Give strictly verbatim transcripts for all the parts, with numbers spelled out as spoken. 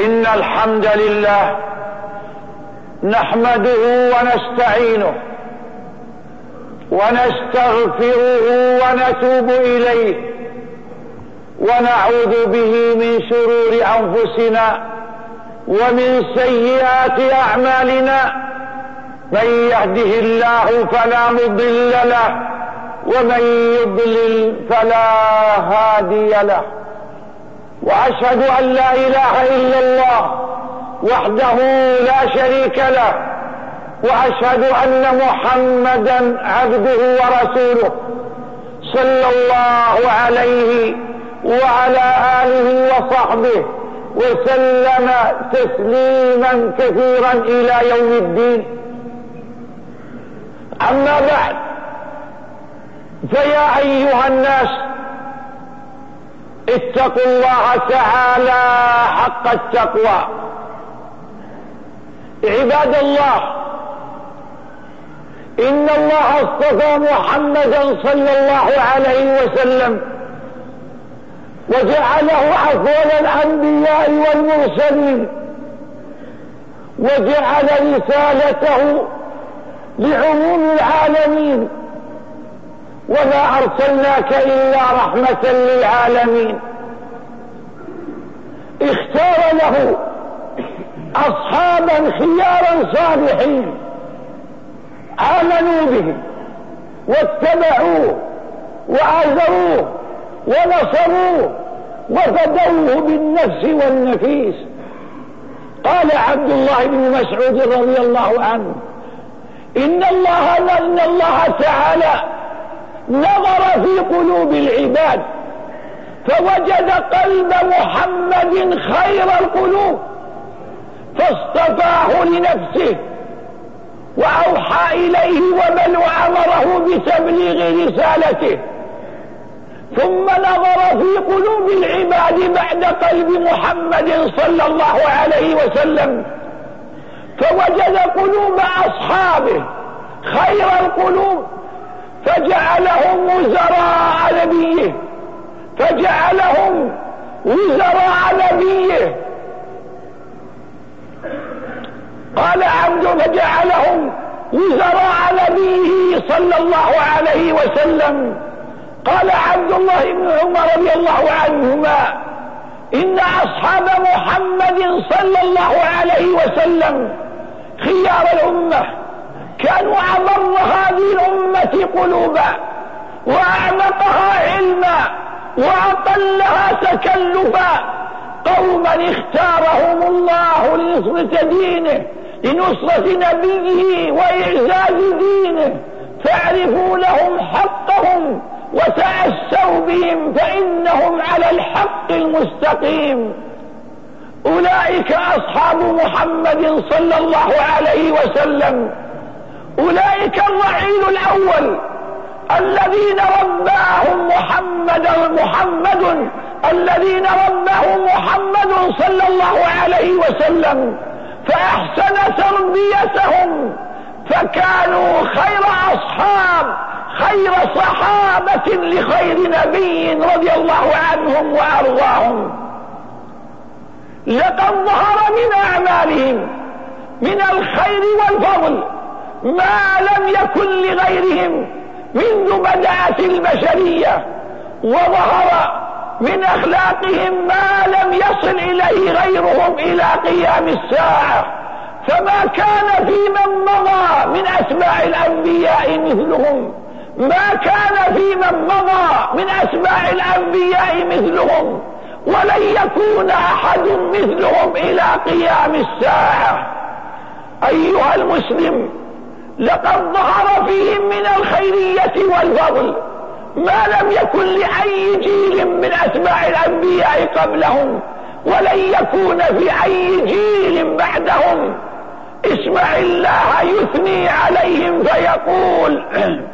إن الحمد لله نحمده ونستعينه ونستغفره ونتوب إليه ونعوذ به من شرور أنفسنا ومن سيئات أعمالنا. من يهده الله فلا مضل له ومن يضلل فلا هادي له. وأشهد أن لا إله إلا الله وحده لا شريك له، وأشهد أن محمدا عبده ورسوله صلى الله عليه وعلى آله وصحبه وسلم تسليما كثيرا إلى يوم الدين. أما بعد، فيا أيها الناس اتقوا الله تعالى حق التقوى. عباد الله، إن الله اصطفى محمدا صلى الله عليه وسلم وجعله أفضل الأنبياء والمرسلين، وجعل رسالته لعموم العالمين، وما أرسلناك إلا رحمة للعالمين. اختار له أصحابا خيارا صالحين آمنوا به واتبعوه وآزروه ونصروه وفدوه بالنفس والنفيس. قال عبد الله بن مسعود رضي الله عنه: إن الله إن الله تعالى نظر في قلوب العباد فوجد قلب محمد خير القلوب فاصطفاه لنفسه وأوحى إليه وبل وأمره بتبليغ رسالته. ثم نظر في قلوب العباد بعد قلب محمد صلى الله عليه وسلم فوجد قلوب أصحابه خير القلوب فجعلهم وزراء نبيه فجعلهم وزراء نبيه قال عبد فجعلهم وزراء نبيه صلى الله عليه وسلم. قال عبد الله بن عمر رضي الله عنهما: إن أصحاب محمد صلى الله عليه وسلم خيار الأمة كانوا أبر هذه الأمة قلوبا وأعمقها علما وأقلها تكلفا، قوما اختارهم الله لنصرة دينه لنصرة نبيه وإعزاز دينه، فاعرفوا لهم حقهم وتأسوا بهم فإنهم على الحق المستقيم. أولئك أصحاب محمد صلى الله عليه وسلم، أولئك الرعيل الأول الذين رباهم محمد محمد الذين رباهم محمد صلى الله عليه وسلم فأحسن تربيتهم، فكانوا خير أصحاب خير صحابة لخير نبي رضي الله عنهم وأرضاهم. لقد ظهر من أعمالهم من الخير والفضل ما لم يكن لغيرهم منذ بدأت البشرية، وظهر من أخلاقهم ما لم يصل إليه غيرهم إلى قيام الساعة، فما كان في من مضى من أتباع الأنبياء مثلهم ما كان في من مضى من أتباع الأنبياء مثلهم، ولن يكون أحد مثلهم إلى قيام الساعة. أيها المسلم، لقد ظهر فيهم من الخيرية والفضل ما لم يكن لأي جيل من أتباع الأنبياء قبلهم ولن يكون في أي جيل بعدهم. اسمع الله يثني عليهم فيقول: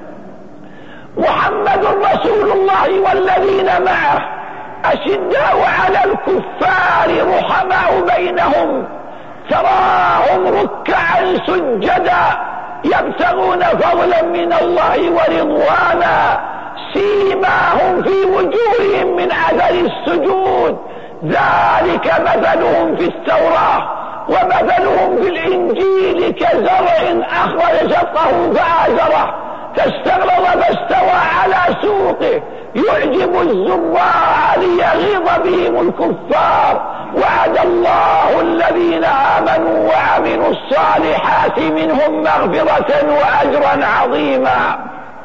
محمد رسول الله والذين معه أشداء على الكفار رحماء بينهم تراهم ركعا سجدا يبتغون فضلا من الله ورضوانا سيماهم في وجوههم من أثر السجود ذلك مثلهم في التوراة ومثلهم في الإنجيل كزرع أخرج شطه فآزره فاستغلظ فاستوى على سوقه يعجب الزراع ليغيظ بهم الكفار. وعد الله الذين آمنوا وعملوا الصالحات منهم مغفرة وأجرا عظيما.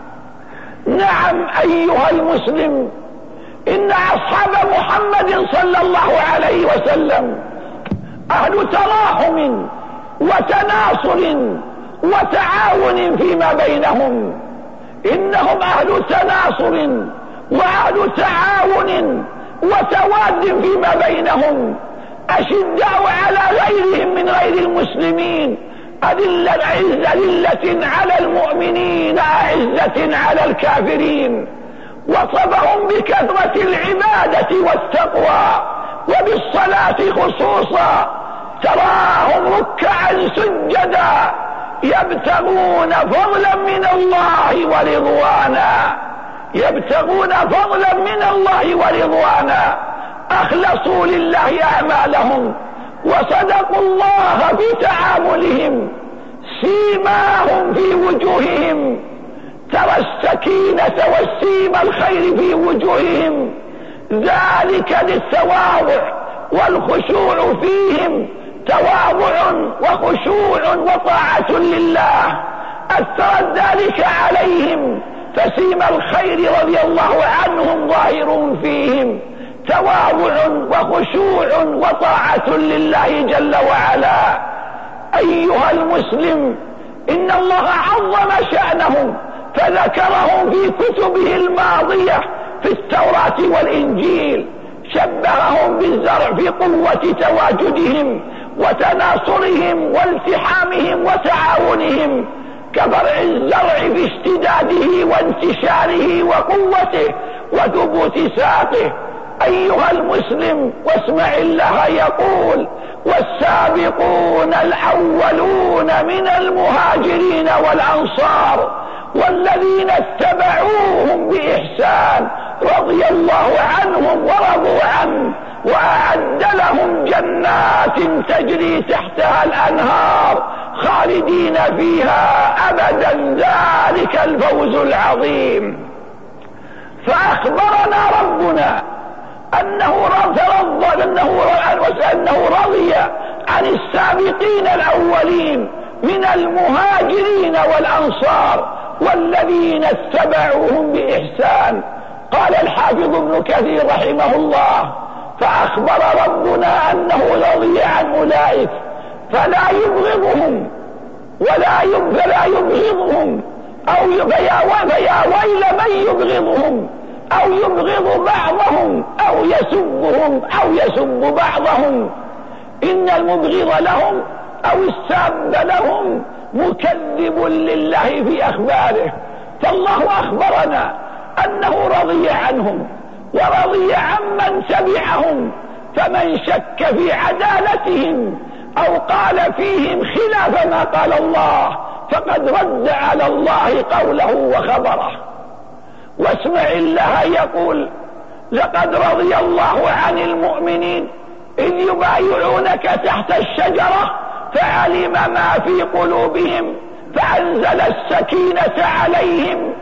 نعم أيها المسلم، إن أصحاب محمد صلى الله عليه وسلم أهل تراحم وتناصر وتعاون فيما بينهم. إنهم أهل تناصر وأهل تعاون وتواد فيما بينهم، أشداء على غيرهم من غير المسلمين، أذلة أذلة على المؤمنين أعزة على الكافرين. وصفهم بكثرة العبادة والتقوى وبالصلاة خصوصا، تراهم ركعا سجدا يبتغون فضلا من الله ورضوانا يبتغون فضلا من الله ورضوانا أخلصوا لله أعمالهم وصدقوا الله في تعاملهم. سيماهم في وجوههم، ترى السكينة والسيم الخير في وجوههم، ذلك للتواضع والخشوع فيهم، تواضع وخشوع وطاعة لله أثرت ذلك عليهم، فسيم الخير رضي الله عنهم ظاهر فيهم، تواضع وخشوع وطاعة لله جل وعلا. أيها المسلم، إن الله عظم شأنهم فذكرهم في كتبه الماضية في التوراة والإنجيل، شبههم بالزرع في قوة تواجدهم وتناصرهم والتحامهم وتعاونهم، كزرع الزرع في اشتداده وانتشاره وقوته وثبوت ساقه. أيها المسلم، واسمع الله يقول: والسابقون الأولون من المهاجرين والأنصار والذين اتبعوهم بإحسان رضي الله عنهم ورضوا عنه وأعد لهم جنات تجري تحتها الأنهار خالدين فيها أبدا، ذلك الفوز العظيم. فأخبرنا ربنا أنه رضي أنه أنه رضي عن السابقين الأولين من المهاجرين والأنصار والذين اتبعوهم بإحسان. قال الحافظ ابن كثير رحمه الله: فأخبر ربنا أنه رضي عن أولئك فلا يبغضهم ولا فلا يبغضهم أو فيا ويل من يبغضهم أو يبغض بعضهم أو يسبهم أو يسب بعضهم. إن المبغض لهم أو الساب لهم مكذب لله في أخباره. فالله أخبرنا أنه رضي عنهم ورضي عمن تبعهم، فمن شك في عدالتهم أو قال فيهم خلاف ما قال الله فقد رد على الله قوله وخبره. واسمع الله يقول: لقد رضي الله عن المؤمنين إذ يبايعونك تحت الشجرة فعلم ما في قلوبهم فأنزل السكينة عليهم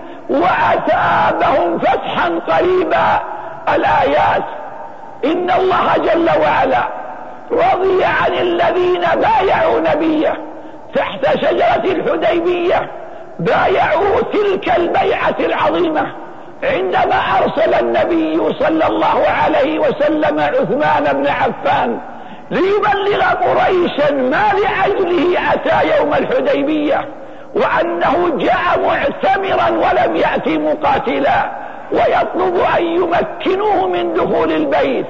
وأثابهم فتحا قريبا. الآيات. إن الله جل وعلا رضي عن الذين بايعوا نبيه تحت شجرة الحديبية، بايعوه تلك البيعة العظيمة عندما أرسل النبي صلى الله عليه وسلم عثمان بن عفان ليبلغ قريشا ما لأجله أتى يوم الحديبية، وأنه جاء معتمرا ولم يأتي مقاتلا، ويطلب أن يمكنوه من دخول البيت.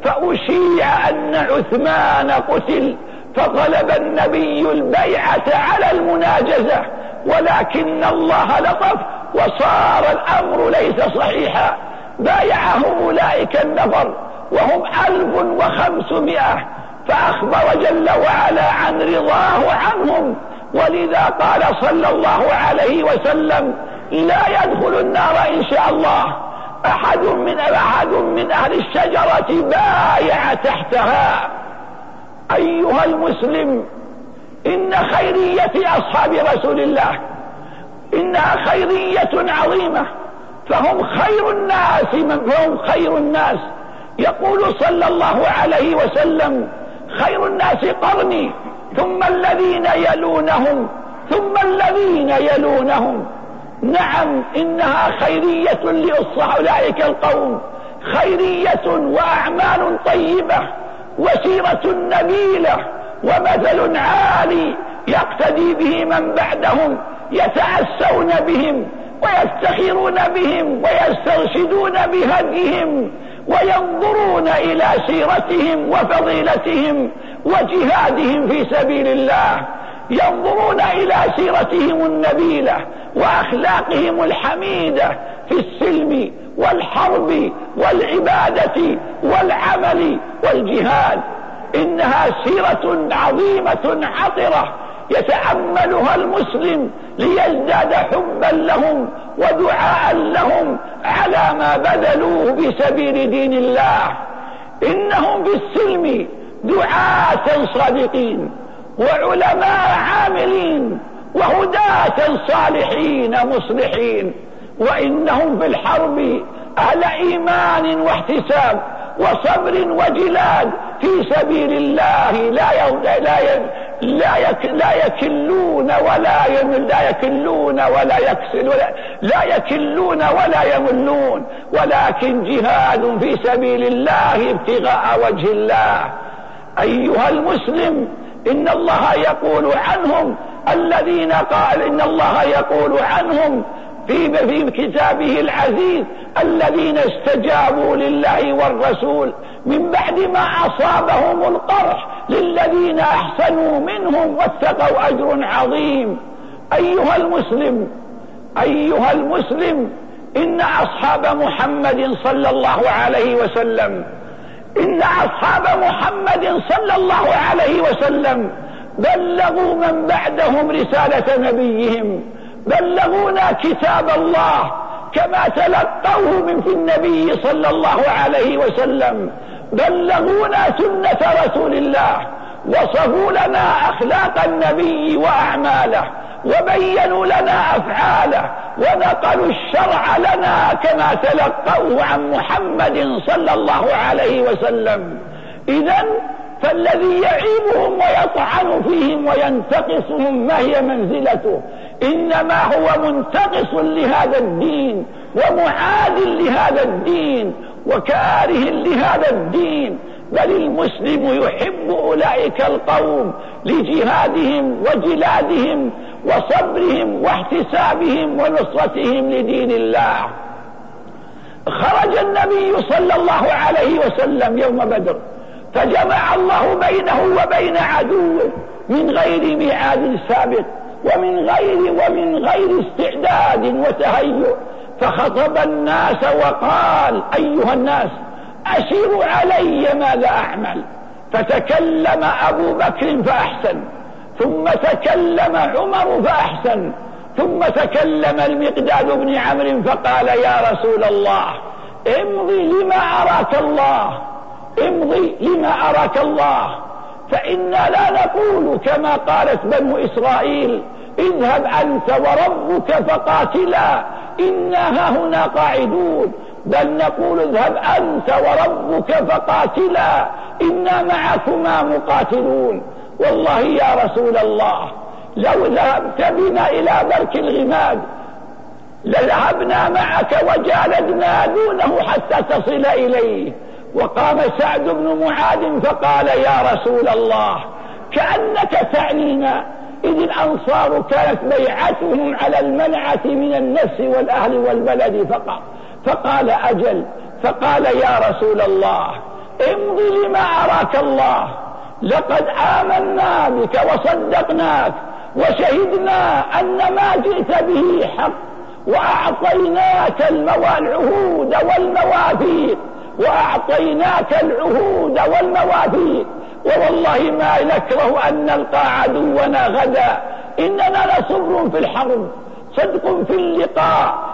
فأشيع أن عثمان قتل، فطلب النبي البيعة على المناجزة، ولكن الله لطف وصار الأمر ليس صحيحا. بايعه أولئك النفر وهم ألف وخمسمائة، فأخبر جل وعلا عن رضاه عنهم، ولذا قال صلى الله عليه وسلم: لا يدخل النار إن شاء الله أحد من أحد من أهل الشجرة بايع تحتها. أيها المسلم، إن خيرية أصحاب رسول الله إنها خيرية عظيمة، فهم خير الناس من فهم خير الناس. يقول صلى الله عليه وسلم: خير الناس قرني ثم الذين يلونهم ثم الذين يلونهم. نعم، إنها خيرية لأولئك القوم، خيرية وأعمال طيبة وسيرة نبيلة ومثل عالي يقتدي به من بعدهم، يتأسون بهم ويفتخرون بهم ويسترشدون بهديهم وينظرون إلى سيرتهم وفضيلتهم وجهادهم في سبيل الله، ينظرون إلى سيرتهم النبيلة وأخلاقهم الحميدة في السلم والحرب والعبادة والعمل والجهاد. إنها سيرة عظيمة عطرة يتأملها المسلم ليزداد حبا لهم ودعاء لهم على ما بذلوه في سبيل دين الله. إنهم في السلم دعاة صادقين وعلماء عاملين وهداة صالحين مصلحين، وإنهم في الحرب أهل إيمان واحتساب وصبر وجلاد في سبيل الله، لا لا لا لا يكلون ولا يمل لا يكلون ولا يكسل ولا لا يكلون ولا يملون، ولكن جهاد في سبيل الله ابتغاء وجه الله. أيها المسلم، إن الله يقول عنهم الذين قال إن الله يقول عنهم في في كتابه العزيز: الذين استجابوا لله والرسول من بعد ما أصابهم القرح للذين أحسنوا منهم واتقوا أجر عظيم. أيها المسلم أيها المسلم إن أصحاب محمد صلى الله عليه وسلم إن أصحاب محمد صلى الله عليه وسلم بلغوا من بعدهم رسالة نبيهم، بلغونا كتاب الله كما تلقوه من في النبي صلى الله عليه وسلم، بلغونا سنة رسول الله، وصفوا لنا أخلاق النبي وأعماله، وبينوا لنا أفعاله، ونقلوا الشرع لنا كما تلقوه عن محمد صلى الله عليه وسلم. إذن فالذي يعيبهم ويطعن فيهم وينتقصهم ما هي منزلته؟ إنما هو منتقص لهذا الدين ومعاد لهذا الدين وكاره لهذا الدين، بل المسلم يحب أولئك القوم لجهادهم وجلادهم وصبرهم واحتسابهم ونصرتهم لدين الله. خرج النبي صلى الله عليه وسلم يوم بدر، فجمع الله بينه وبين عدوه من غير ميعاد سابق ومن غير ومن غير استعداد وتهيؤ، فخطب الناس وقال: أيها الناس، أشيروا علي ماذا أعمل. فتكلم أبو بكر فأحسن، ثم تكلم عمر فأحسن، ثم تكلم المقداد بن عمرو فقال: يا رسول الله، امضي لما أراك الله، امضي لما أراك الله، فإنا لا نقول كما قالت بنو إسرائيل: اذهب أنت وربك فقاتلا إنا هنا قاعدون، بل نقول: اذهب أنت وربك فقاتلا إنا معكما مقاتلون. والله يا رسول الله، لو ذهبت بنا إلى برك الغماد لذهبنا معك وجالدنا دونه حتى تصل إليه. وقام سعد بن معاذ فقال: يا رسول الله، كأنك تعنينا، إذ الأنصار كانت بيعتهم على المنعة من النفس والأهل والبلد فقط. فقال: أجل. فقال: يا رسول الله، امضي لما أراك الله، لقد آمنا بك وصدقناك وشهدنا أن ما جئت به حق، وأعطيناك العهود والمواثيق وأعطيناك العهود والمواثيق، ووالله ما نكره أن نلقى عدونا غدا، إننا لصبر في الحرب، صدق في اللقاء،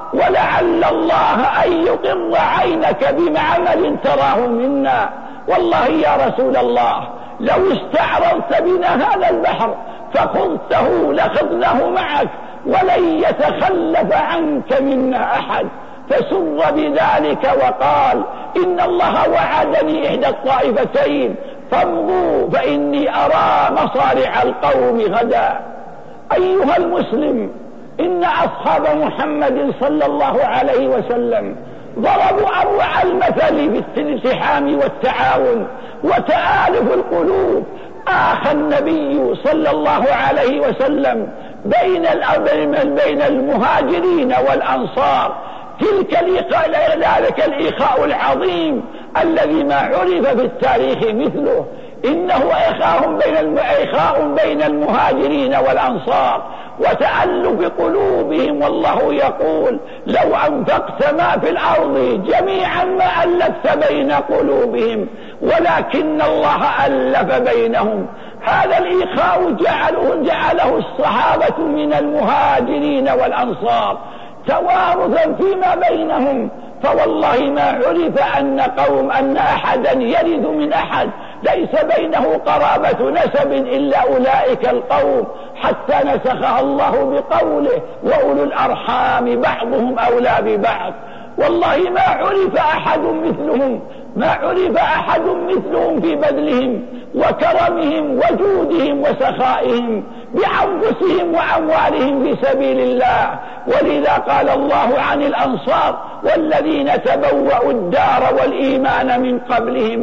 ولعل الله أن يقر عينك بمعمل تراه منا. والله يا رسول الله لو استعرضت بنا هذا البحر فخذته لخذناه معك ولن يتخلف عنك منا أحد. فسر بذلك وقال إن الله وعدني إحدى الطائفتين فامضوا فإني أرى مصارع القوم غدا. أيها المسلم، إن أصحاب محمد صلى الله عليه وسلم ضربوا أروع المثل في الالتحام والتعاون وتآلف القلوب. آخى النبي صلى الله عليه وسلم بين بين المهاجرين والأنصار، تلك ذلك الإخاء العظيم الذي ما عرف في التاريخ مثله. إنه إخاء بين إخاء بين المهاجرين والأنصار وتألف قلوبهم. والله يقول لو أنفقت ما في الأرض جميعا ما ألفت بين قلوبهم ولكن الله ألف بينهم. هذا الإخاء جعله, جعله الصحابة من المهاجرين والأنصار توارثا فيما بينهم. فوالله ما عرف أن قوم أن أحدا يرث من أحد ليس بينه قرابة نسب إلا أولئك القوم، حتى نسخها الله بقوله وأولو الأرحام بعضهم أولى ببعض. والله ما عرف أحد مثلهم، ما عرف أحد مثلهم في بذلهم وكرمهم وجودهم وسخائهم بأنفسهم وأموالهم في سبيل الله. ولذا قال الله عن الأنصار والذين تبوأوا الدار والإيمان من قبلهم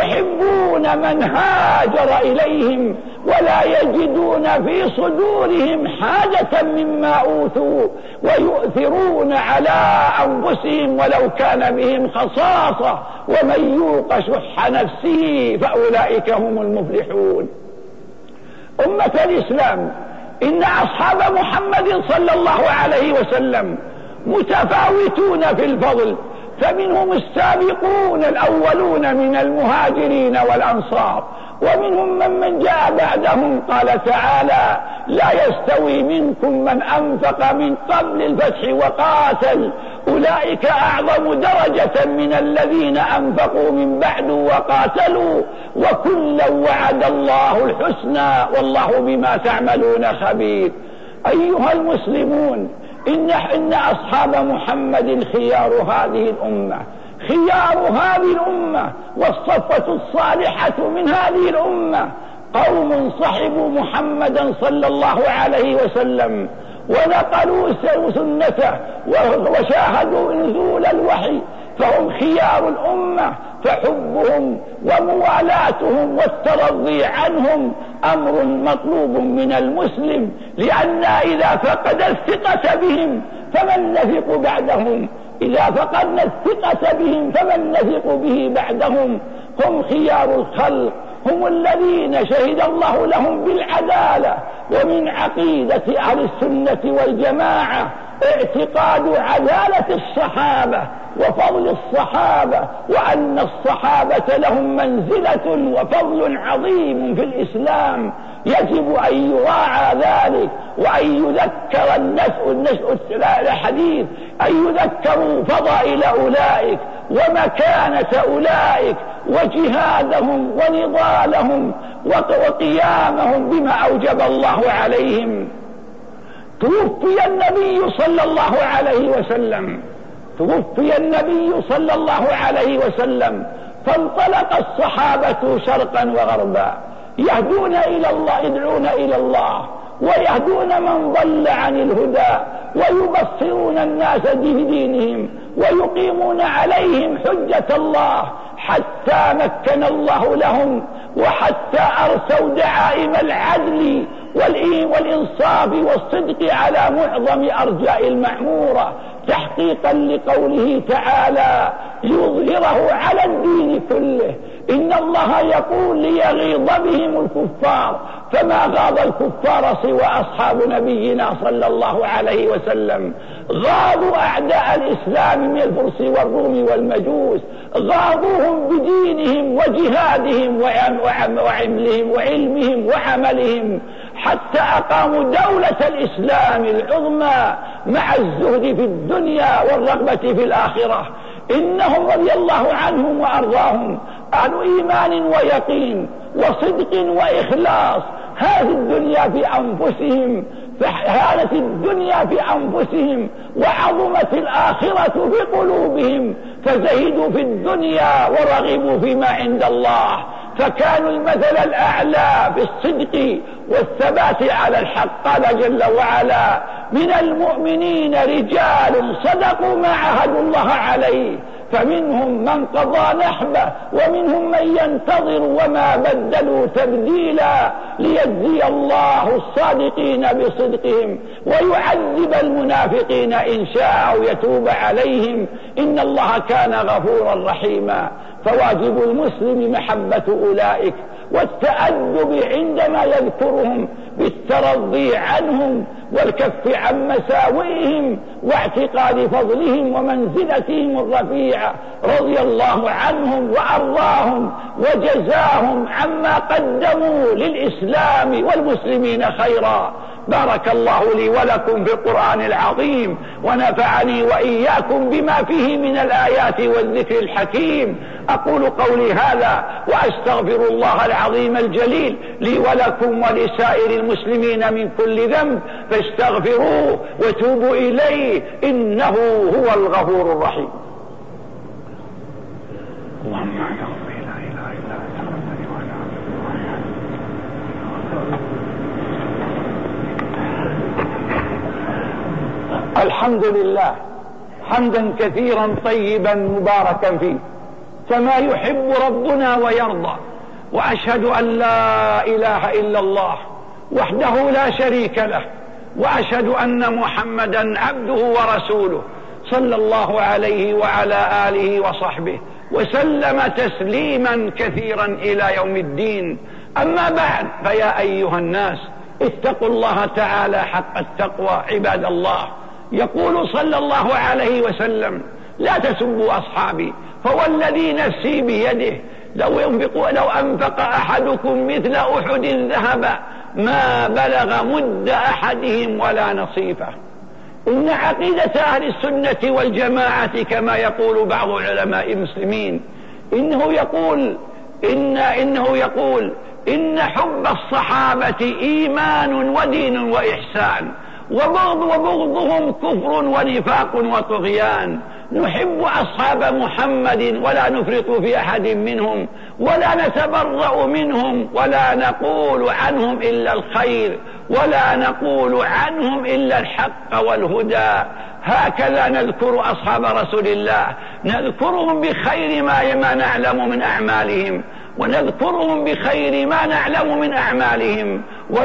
يحبون من هاجر إليهم ولا يجدون في صدورهم حاجة مما أوتوا ويؤثرون على أنفسهم ولو كان بهم خصاصة ومن يوق شح نفسه فأولئك هم المفلحون. أمة الإسلام، إن أصحاب محمد صلى الله عليه وسلم متفاوتون في الفضل، فمنهم السابقون الأولون من المهاجرين والأنصار ومنهم من من جاء بعدهم. قال تعالى لا يستوي منكم من أنفق من قبل الفتح وقاتل أولئك أعظم درجة من الذين أنفقوا من بعد وقاتلوا وكلا وعد الله الحسنى والله بما تعملون خبير. أيها المسلمون، إن, إن أصحاب محمد خيار هذه الأمة، خيار هذه الأمة والصفة الصالحة من هذه الأمة قوم صحبوا محمدا صلى الله عليه وسلم ونقلوا سنته وشاهدوا نزول الوحي، فهم خيار الأمة. فحبهم وموالاتهم والترضي عنهم أمر مطلوب من المسلم، لأن إذا فقد الثقة بهم فمن نثق بعدهم، إذا فقدنا الثقة بهم فمن نثق به بعدهم. هم خيار الخلق، هم الذين شهد الله لهم بالعدالة. ومن عقيدة أهل السنة والجماعة اعتقاد عدالة الصحابة وفضل الصحابة، وأن الصحابة لهم منزلة وفضل عظيم في الإسلام يجب أن يراعى ذلك وأن يذكر النشء النشء الحديث أن يذكروا فضائل أولئك ومكانة أولئك وجهادهم ونضالهم وقيامهم بما أوجب الله عليهم. توفي النبي صلى الله عليه وسلم توفي النبي صلى الله عليه وسلم فانطلق الصحابة شرقا وغربا يهدون إلى الله، يدعون إلى الله ويهدون من ضل عن الهدى ويبصرون الناس بدينهم ويقيمون عليهم حجة الله حتى مكن الله لهم وحتى أرسوا دعائم العدل والإنصاف والصدق على معظم أرجاء المعمورة تحقيقا لقوله تعالى ليظهره على الدين كله. إن الله يقول ليغيظ بهم الكفار، فما غاض الكفار سوى أصحاب نبينا صلى الله عليه وسلم. غاضوا أعداء الإسلام من الفرس والروم والمجوس، غاضوهم بدينهم وجهادهم وعملهم وعلمهم وعملهم حتى أقاموا دولة الإسلام العظمى مع الزهد في الدنيا والرغبة في الآخرة. إنهم رضي الله عنهم وأرضاهم أهل إيمان ويقين وصدق وإخلاص. هذه الدنيا في أنفسهم، فهانت الدنيا في أنفسهم وعظمت الآخرة في قلوبهم، فزهدوا في الدنيا ورغبوا فيما عند الله، فكانوا المثل الأعلى في الصدق والثبات على الحق. قال جل وعلا: من المؤمنين رجال صدقوا ما عاهدوا الله عليه فمنهم من قضى نحبه ومنهم من ينتظر وما بدلوا تبديلا ليجزي الله الصادقين بصدقهم ويعذب المنافقين إن شاء أو يتوب عليهم إن الله كان غفورا رحيما. فواجب المسلم محبة أولئك والتأدب عندما يذكرهم بالترضي عنهم والكف عن مساوئهم واعتقاد فضلهم ومنزلتهم الرفيعة، رضي الله عنهم وأرضاهم وجزاهم عما قدموا للإسلام والمسلمين خيرا. بارك الله لي ولكم في القرآن العظيم، ونفعني وإياكم بما فيه من الآيات والذكر الحكيم. أقول قولي هذا وأستغفر الله العظيم الجليل لي ولكم ولسائر المسلمين من كل ذنب، فاستغفروه وتوبوا إليه إنه هو الغفور الرحيم. اللهم اغفر لي لا إله إلا أنت. الحمد لله حمدا كثيرا طيبا مباركا فيه كما يحب ربنا ويرضى، وأشهد أن لا إله إلا الله وحده لا شريك له، وأشهد أن محمدا عبده ورسوله صلى الله عليه وعلى آله وصحبه وسلم تسليما كثيرا إلى يوم الدين. أما بعد، فيا أيها الناس اتقوا الله تعالى حق التقوى عباد الله. يقول صلى الله عليه وسلم: لا تسبوا أصحابي فوالذي نفسي بيده لو ينفق لو أنفق أحدكم مثل أحد ذهبا ما بلغ مد أحدهم ولا نصيفه. إن عقيدة أهل السنة والجماعة كما يقول بعض علماء المسلمين إنه يقول إن إنه يقول إن حب الصحابة إيمان ودين وإحسان، وبغض وبغضهم كفر ونفاق وطغيان. نحب أصحاب محمد ولا نفرط في أحد منهم ولا نتبرأ منهم ولا نقول عنهم إلا الخير ولا نقول عنهم إلا الحق والهدى. هكذا نذكر أصحاب رسول الله، نذكرهم بخير ما نعلم من أعمالهم ونذكرهم بخير ما نعلم من أعمالهم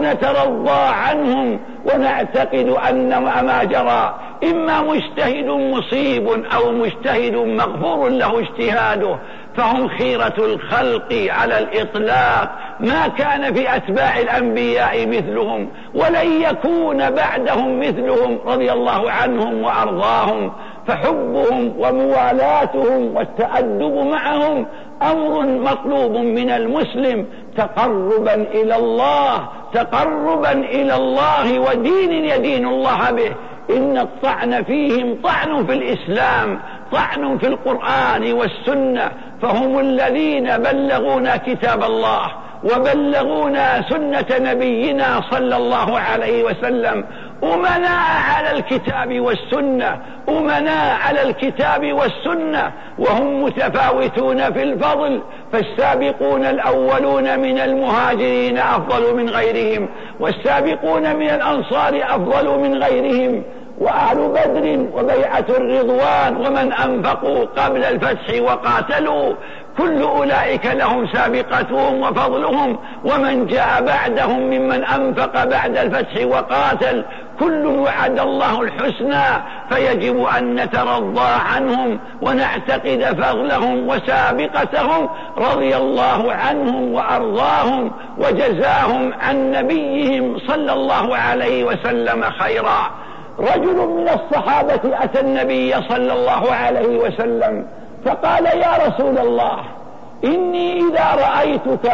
ونترضى عنهم ونعتقد أن ما جرى إما مجتهد مصيب أو مجتهد مغفور له اجتهاده، فهم خيرة الخلق على الإطلاق، ما كان في أتباع الأنبياء مثلهم ولن يكون بعدهم مثلهم رضي الله عنهم وأرضاهم. فحبهم وموالاتهم والتأدب معهم أمر مطلوب من المسلم تقربا إلى الله تقربا إلى الله ودين يدين الله به. إن الطعن فيهم طعن في الإسلام، طعن في القرآن والسنة، فهم الذين بلغونا كتاب الله وبلغونا سنة نبينا صلى الله عليه وسلم، أمناء على الكتاب والسنة أمناء على الكتاب والسنة، وهم متفاوتون في الفضل، فالسابقون الأولون من المهاجرين أفضل من غيرهم، والسابقون من الأنصار أفضل من غيرهم، وأهل بدر وبيعة الرضوان ومن أنفقوا قبل الفتح وقاتلوا كل أولئك لهم سابقتهم وفضلهم، ومن جاء بعدهم ممن أنفق بعد الفتح وقاتل كل وعد الله الحسنى، فيجب أن نترضى عنهم ونعتقد فضلهم وسابقتهم رضي الله عنهم وأرضاهم وجزاهم عن نبيهم صلى الله عليه وسلم خيرا. رجل من الصحابة أتى النبي صلى الله عليه وسلم فقال: يا رسول الله، إني إذا رأيتك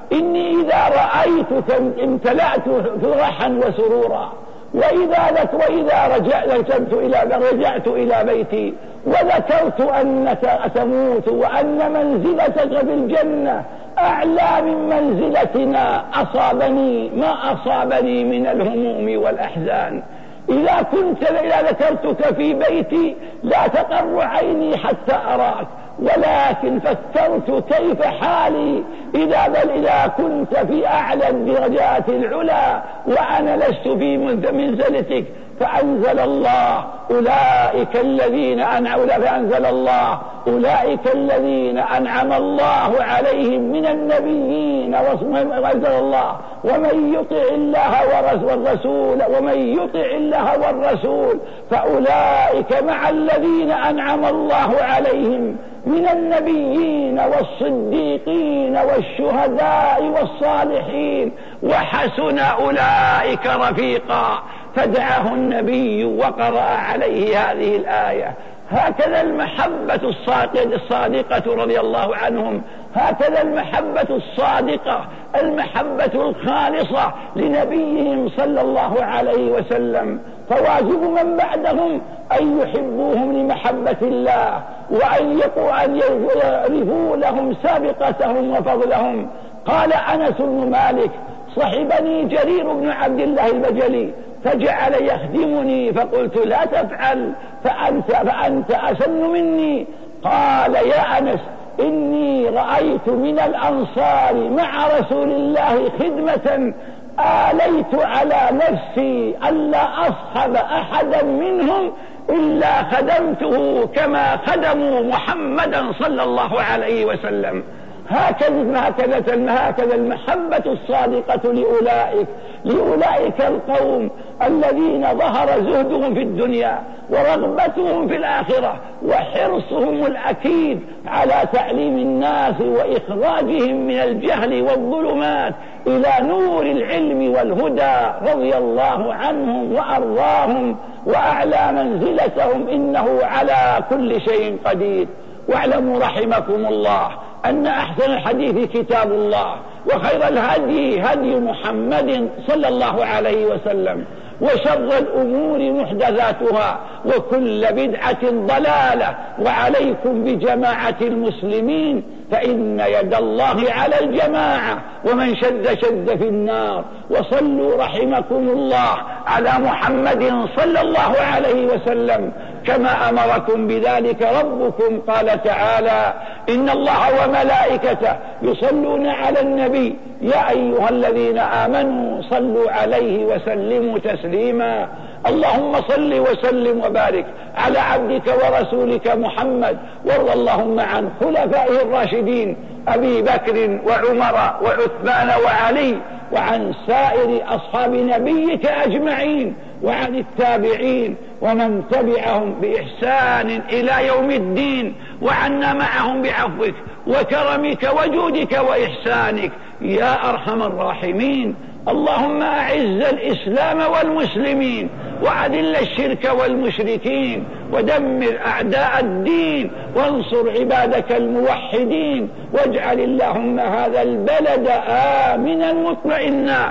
إني إذا رأيتك امتلأت فرحا وسرورا، وإذا لك وإذا رجعت إلى رجعت إلى بيتي وذكرت أنك تموت وأن منزلتك في الجنة أعلى من منزلتنا أصابني ما أصابني من الهموم والأحزان. إذا كنت إذا ذكرتك في بيتي لا تقر عيني حتى أراك، ولكن فكرت كيف حالي إذا بل إذا كنت في أعلى الدرجات العلا وأنا لست في منزلتك. فأنزل الله أولئك الذين أنعم فأنزل الله أولئك الذين أنعم الله عليهم من النبيين، وأنزل الله ومن يطع الله والرسول ومن يطع الله والرسول فأولئك مع الذين أنعم الله عليهم من النبيين والصديقين والشهداء والصالحين وحسن أولئك رفيقا. فدعاه النبي وقرأ عليه هذه الآية. هكذا المحبة الصادقة رضي الله عنهم، هكذا المحبة الصادقة المحبة الخالصة لنبيهم صلى الله عليه وسلم. فواجب من بعدهم أن يحبوهم لمحبة الله، وأن أن يعرفوا لهم سابقتهم وفضلهم. قال أنس بن مالك: صحبني جرير بن عبد الله البجلي فجعل يخدمني فقلت: لا تفعل فأنت, فأنت أسن مني. قال: يا أنس، إني رأيت من الأنصار مع رسول الله خدمة آليت على نفسي ألا أصحب أحدا منهم إلا خدمته كما خدموا محمدا صلى الله عليه وسلم. هكذا هكذا هكذا المحبة الصادقة لأولئك لأولئك القوم الذين ظهر زهدهم في الدنيا ورغبتهم في الآخرة وحرصهم الأكيد على تعليم الناس وإخراجهم من الجهل والظلمات إلى نور العلم والهدى، رضي الله عنهم وأرضاهم وأعلى منزلتهم، إنه على كل شيء قدير. واعلموا رحمكم الله أن أحسن الحديث كتاب الله، وخير الهدي هدي محمد صلى الله عليه وسلم، وشر الأمور محدثاتها، وكل بدعة ضلالة. وعليكم بجماعة المسلمين فإن يد الله على الجماعة، ومن شد شد في النار. وصلوا رحمكم الله على محمد صلى الله عليه وسلم كما أمركم بذلك ربكم. قال تعالى: إن الله وملائكته يصلون على النبي يا أيها الذين آمنوا صلوا عليه وسلموا تسليما. اللهم صل وسلم وبارك على عبدك ورسولك محمد، وارض اللهم عن خلفائه الراشدين أبي بكر وعمر وعثمان وعلي، وعن سائر أصحاب نبيك أجمعين، وعن التابعين ومن تبعهم بإحسان إلى يوم الدين، وعنا معهم بعفوك وكرمك وجودك وإحسانك يا أرحم الراحمين. اللهم أعز الإسلام والمسلمين، وأذل الشرك والمشركين، ودمر أعداء الدين، وانصر عبادك الموحدين، واجعل اللهم هذا البلد آمنا مطمئنا،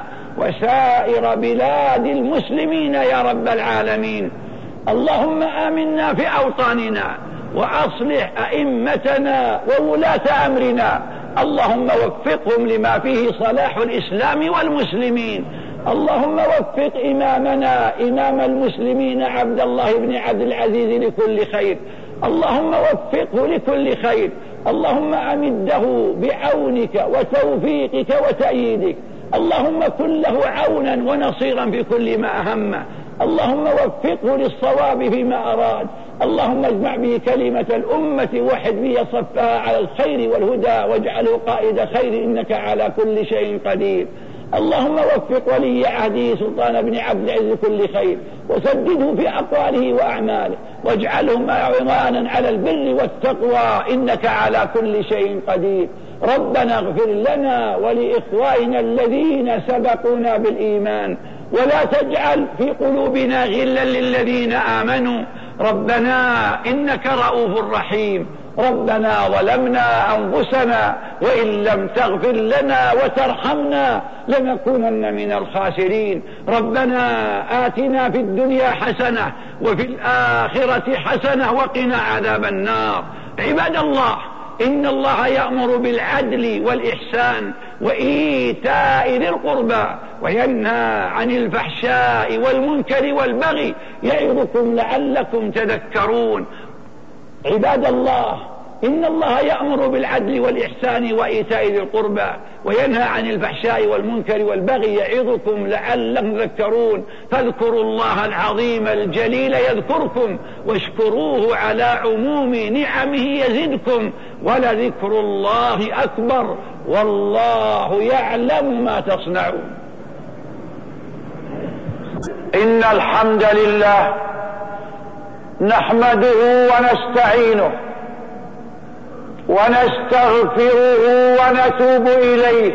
وسائر بلاد المسلمين يا رب العالمين. اللهم آمنا في أوطاننا، وأصلح أئمتنا وولاة أمرنا، اللهم وفقهم لما فيه صلاح الإسلام والمسلمين. اللهم وفق إمامنا إمام المسلمين عبد الله بن عبد العزيز لكل خير، اللهم وفقه لكل خير. اللهم أمده بعونك وتوفيقك وتأييدك، اللهم كن له عونا ونصيرا في كل ما أهمه، اللهم وفقه للصواب فيما أراد. اللهم اجمع به كلمة الأمة وحد به صفها على الخير والهدى، واجعله قائد خير، إنك على كل شيء قدير. اللهم وفق ولي عهده سلطان بن عبد العزيز كل خير، وسدده في أقواله وأعماله، واجعلهم عوانا على البر والتقوى، إنك على كل شيء قدير. ربنا اغفر لنا ولإخواننا الذين سبقونا بالإيمان، ولا تجعل في قلوبنا غلا للذين آمنوا، ربنا إنك رؤوف رحيم. ربنا ظلمنا أنفسنا وإن لم تغفر لنا وترحمنا لنكونن من الخاسرين. ربنا آتنا في الدنيا حسنة وفي الآخرة حسنة وقنا عذاب النار. عباد الله، إن الله يأمر بالعدل والإحسان وإيتاء ذي القربى وينهى عن الفحشاء والمنكر والبغي يعظكم لعلكم تذكرون. عباد الله، إن الله يأمر بالعدل والإحسان وإيتاء ذي القربى وينهى عن الفحشاء والمنكر والبغي يعظكم لعلكم تذكرون. فاذكروا الله العظيم الجليل يذكركم واشكروه على عموم نعمه يزدكم ولذكر الله أكبر والله يعلم ما تصنعون. إن الحمد لله نحمده ونستعينه ونستغفره ونتوب إليه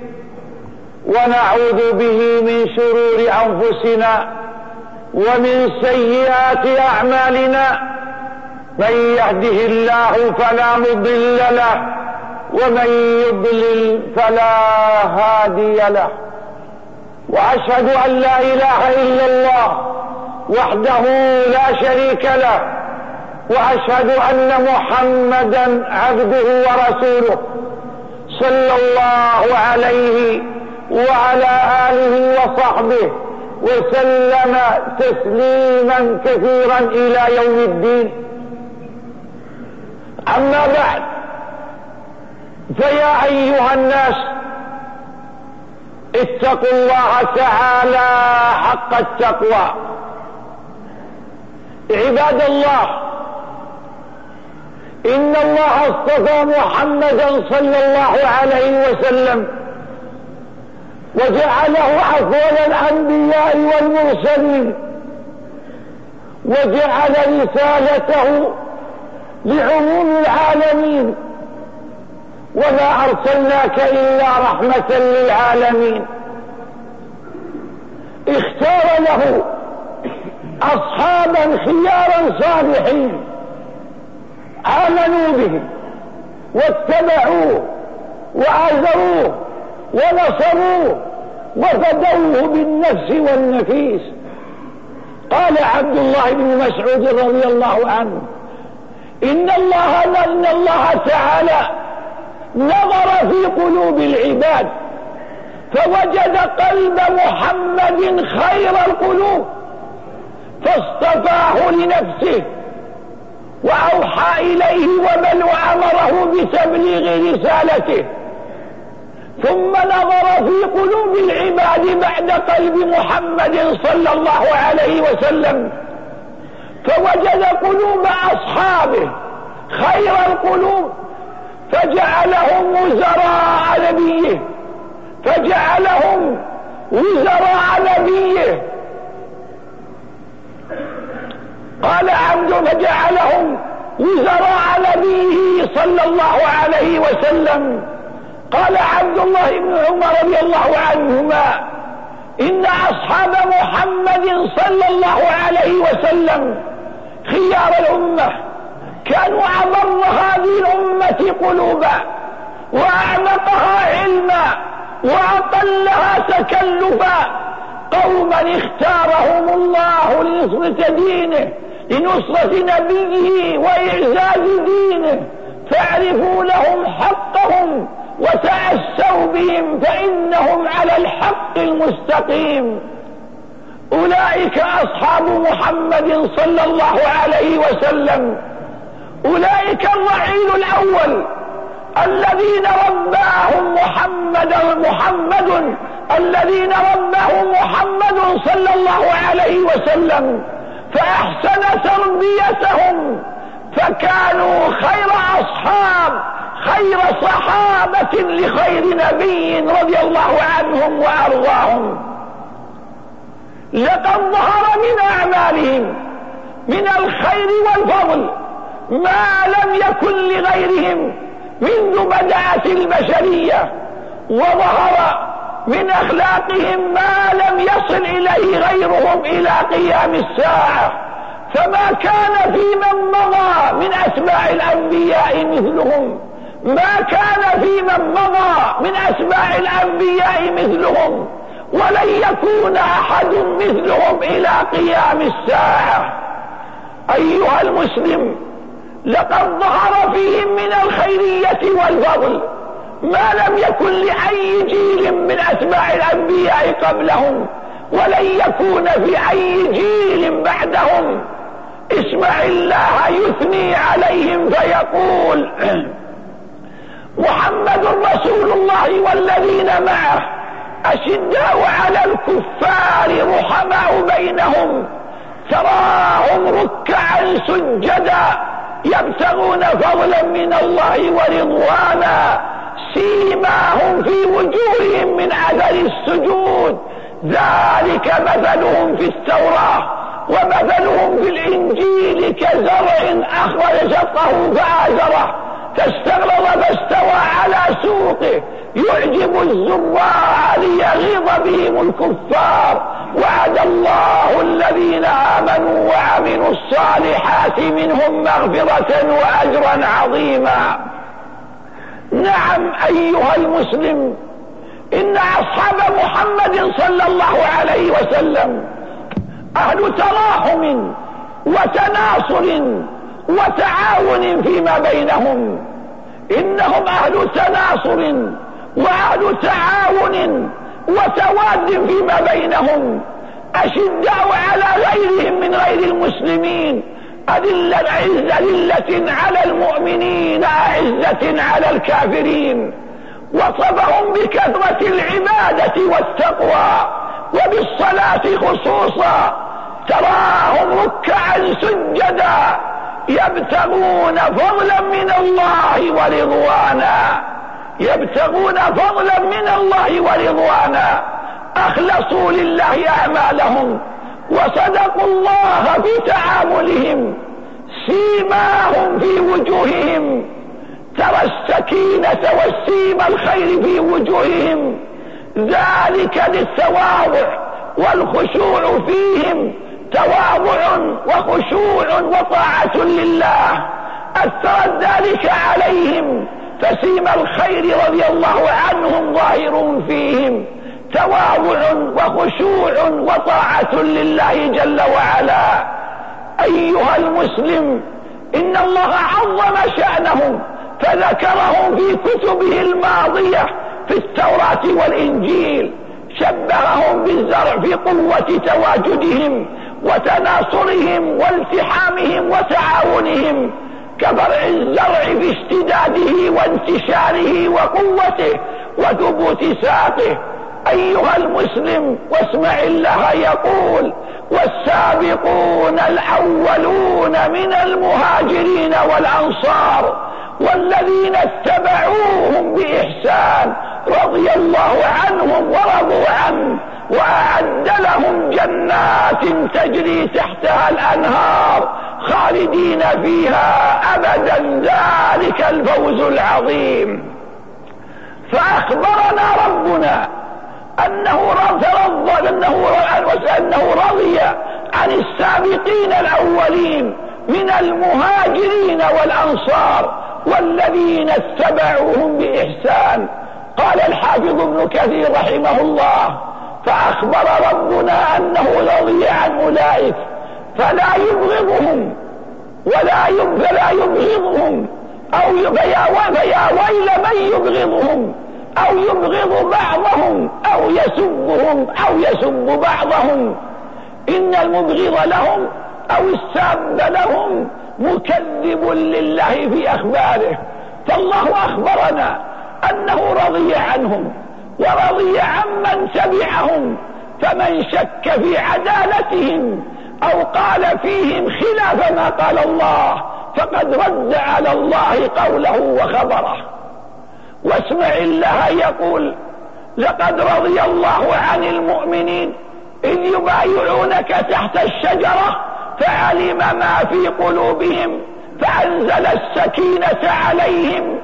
ونعوذ به من شرور أنفسنا ومن سيئات أعمالنا. من يهده الله فلا مضل له ومن يضلل فلا هادي له. وأشهد أن لا إله إلا الله وحده لا شريك له وأشهد أن محمدا عبده ورسوله صلى الله عليه وعلى آله وصحبه وسلم تسليما كثيرا إلى يوم الدين. أما بعد، فيا أيها الناس اتقوا الله تعالى حق التقوى. عباد الله، إن الله اصطفى محمدا صلى الله عليه وسلم وجعله أفضل الأنبياء والمرسلين وجعل رسالته لعموم العالمين وما أرسلناك إلا رحمة للعالمين. اختار له أصحابا خيارا صالحين آمنوا به واتبعوه وعزروه ونصروه وفدوه بالنفس والنفيس. قال عبد الله بن مسعود رضي الله عنه: إن الله إن الله تعالى نظر في قلوب العباد فوجد قلب محمد خير القلوب فاصطفاه لنفسه وأوحى إليه وبل وأمره بتبليغ رسالته. ثم نظر في قلوب العباد بعد قلب محمد صلى الله عليه وسلم فوجد قلوب أصحابه خير القلوب فجعلهم وزراء نبيه فجعلهم وزراء نبيه قال عبد فجعلهم وزراء نبيه صلى الله عليه وسلم. قال عبد الله بن عمر رضي الله عنهما: إن أصحاب محمد صلى الله عليه وسلم خيار الأمة كانوا أبر هذه الأمة قلوبا وأعمقها علما وأقلها تكلفا، قوما اختارهم الله لنصرة دينه لنصرة نبيه وإعزاز دينه فاعرفوا لهم حقهم وتأسوا بهم فإنهم على الحق المستقيم. أولئك أصحاب محمد صلى الله عليه وسلم، أولئك الرعيل الأول الذين رباهم محمد محمد الذين رباهم محمد صلى الله عليه وسلم فأحسن تربيتهم فكانوا خير أصحاب خير صحابة لخير نبي رضي الله عنهم وأرضاهم. لقد ظهر من أعمالهم من الخير والفضل ما لم يكن لغيرهم منذ بدأت البشرية، وظهر من أخلاقهم ما لم يصل إليه غيرهم إلى قيام الساعة. فما كان في من مضى من أتباع الأنبياء مثلهم، ما كان في من مضى من أتباع الأنبياء مثلهم، ولن يكون أحد مثلهم إلى قيام الساعة. أيها المسلم، لقد ظهر فيهم من الخيرية والفضل ما لم يكن لأي جيل من أتباع الأنبياء قبلهم، ولن يكون في أي جيل بعدهم. اسمع الله يثني عليهم فيقول: محمد رسول الله والذين معه أشداء على الكفار رحماء بينهم، تراهم ركعا سجدا يبتغون فضلا من الله ورضوانا، سيماهم في وجوههم من أثر السجود، ذلك مثلهم في التوراة ومثلهم في الإنجيل كزرع أخرج شطه فآزره فاستغلظ فاستوى على سوقه يعجب الزراع ليغيظ بهم الكفار، وعد الله الذين آمنوا وعملوا الصالحات منهم مغفرة وأجرا عظيما. نعم أيها المسلم، إن أصحاب محمد صلى الله عليه وسلم أهل تراحم وتناصر وتعاون فيما بينهم، إنهم أهل تناصر وأهل تعاون وتواد فيما بينهم، أشداء على غيرهم من غير المسلمين، أذلة أذلة على المؤمنين أعزة على الكافرين. وصفهم بكثرة العبادة والتقوى وبالصلاة خصوصا، تراهم ركعا سجدا يبتغون فضلا من الله ورضوانا، يبتغون فضلا من الله ورضوانا، أخلصوا لله أعمالهم وصدقوا الله في تعاملهم، سيماهم في وجوههم، ترى السكينة والسيم الخير في وجوههم، ذلك للتواضع والخشوع فيهم، تواضع وخشوع وطاعة لله أثرت ذلك عليهم، فسيم الخير رضي الله عنهم ظاهر فيهم، تواضع وخشوع وطاعة لله جل وعلا. أيها المسلم، إن الله عظم شأنهم فذكرهم في كتبه الماضية في التوراة والإنجيل، شبههم بالزرع في قوة تواجدهم وتناصرهم والتحامهم وتعاونهم، كبرع الزرع في اشتداده وانتشاره وقوته وثبوت ساقه. أيها المسلم، واسمع الله يقول: والسابقون الأولون من المهاجرين والأنصار والذين اتبعوهم بإحسان رضي الله عنهم ورضوا عنه وأعد لهم جنات تجري تحتها الأنهار خالدين فيها أبدا، ذلك الفوز العظيم. فأخبرنا ربنا أنه رضي أنه أنه رضي عن السابقين الأولين من المهاجرين والأنصار والذين اتبعوهم بإحسان. قال الحافظ ابن كثير رحمه الله: فأخبر ربنا أنه رضي عن أولئك فلا يبغضهم ولا فلا يبغضهم أو فيا ويل من يبغضهم أو يبغض بعضهم أو يسبهم أو يسب بعضهم، إن المبغض لهم أو الساب لهم مكذب لله في أخباره. فالله أخبرنا أنه رضي عنهم ورضي عمن تبعهم، فمن شك في عدالتهم أو قال فيهم خلاف ما قال الله فقد رد على الله قوله وخبره. واسمع الله يقول: لقد رضي الله عن المؤمنين إذ يبايعونك تحت الشجرة فعلم ما في قلوبهم فأنزل السكينة عليهم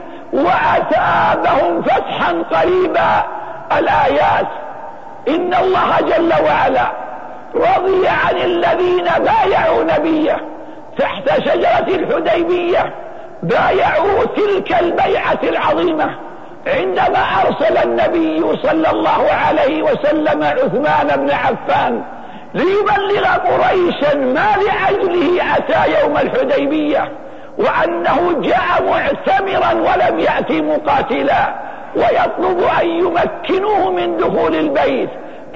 وأثابهم فتحا قريبا. الآيات. إن الله جل وعلا رضي عن الذين بايعوا نبيه تحت شجرة الحديبية، بايعوا تلك البيعة العظيمة عندما أرسل النبي صلى الله عليه وسلم عثمان بن عفان ليبلغ قريشا ما لأجله أتى يوم الحديبية، وأنه جاء معتمرا ولم يأتي مقاتلا، ويطلب أن يمكنوه من دخول البيت.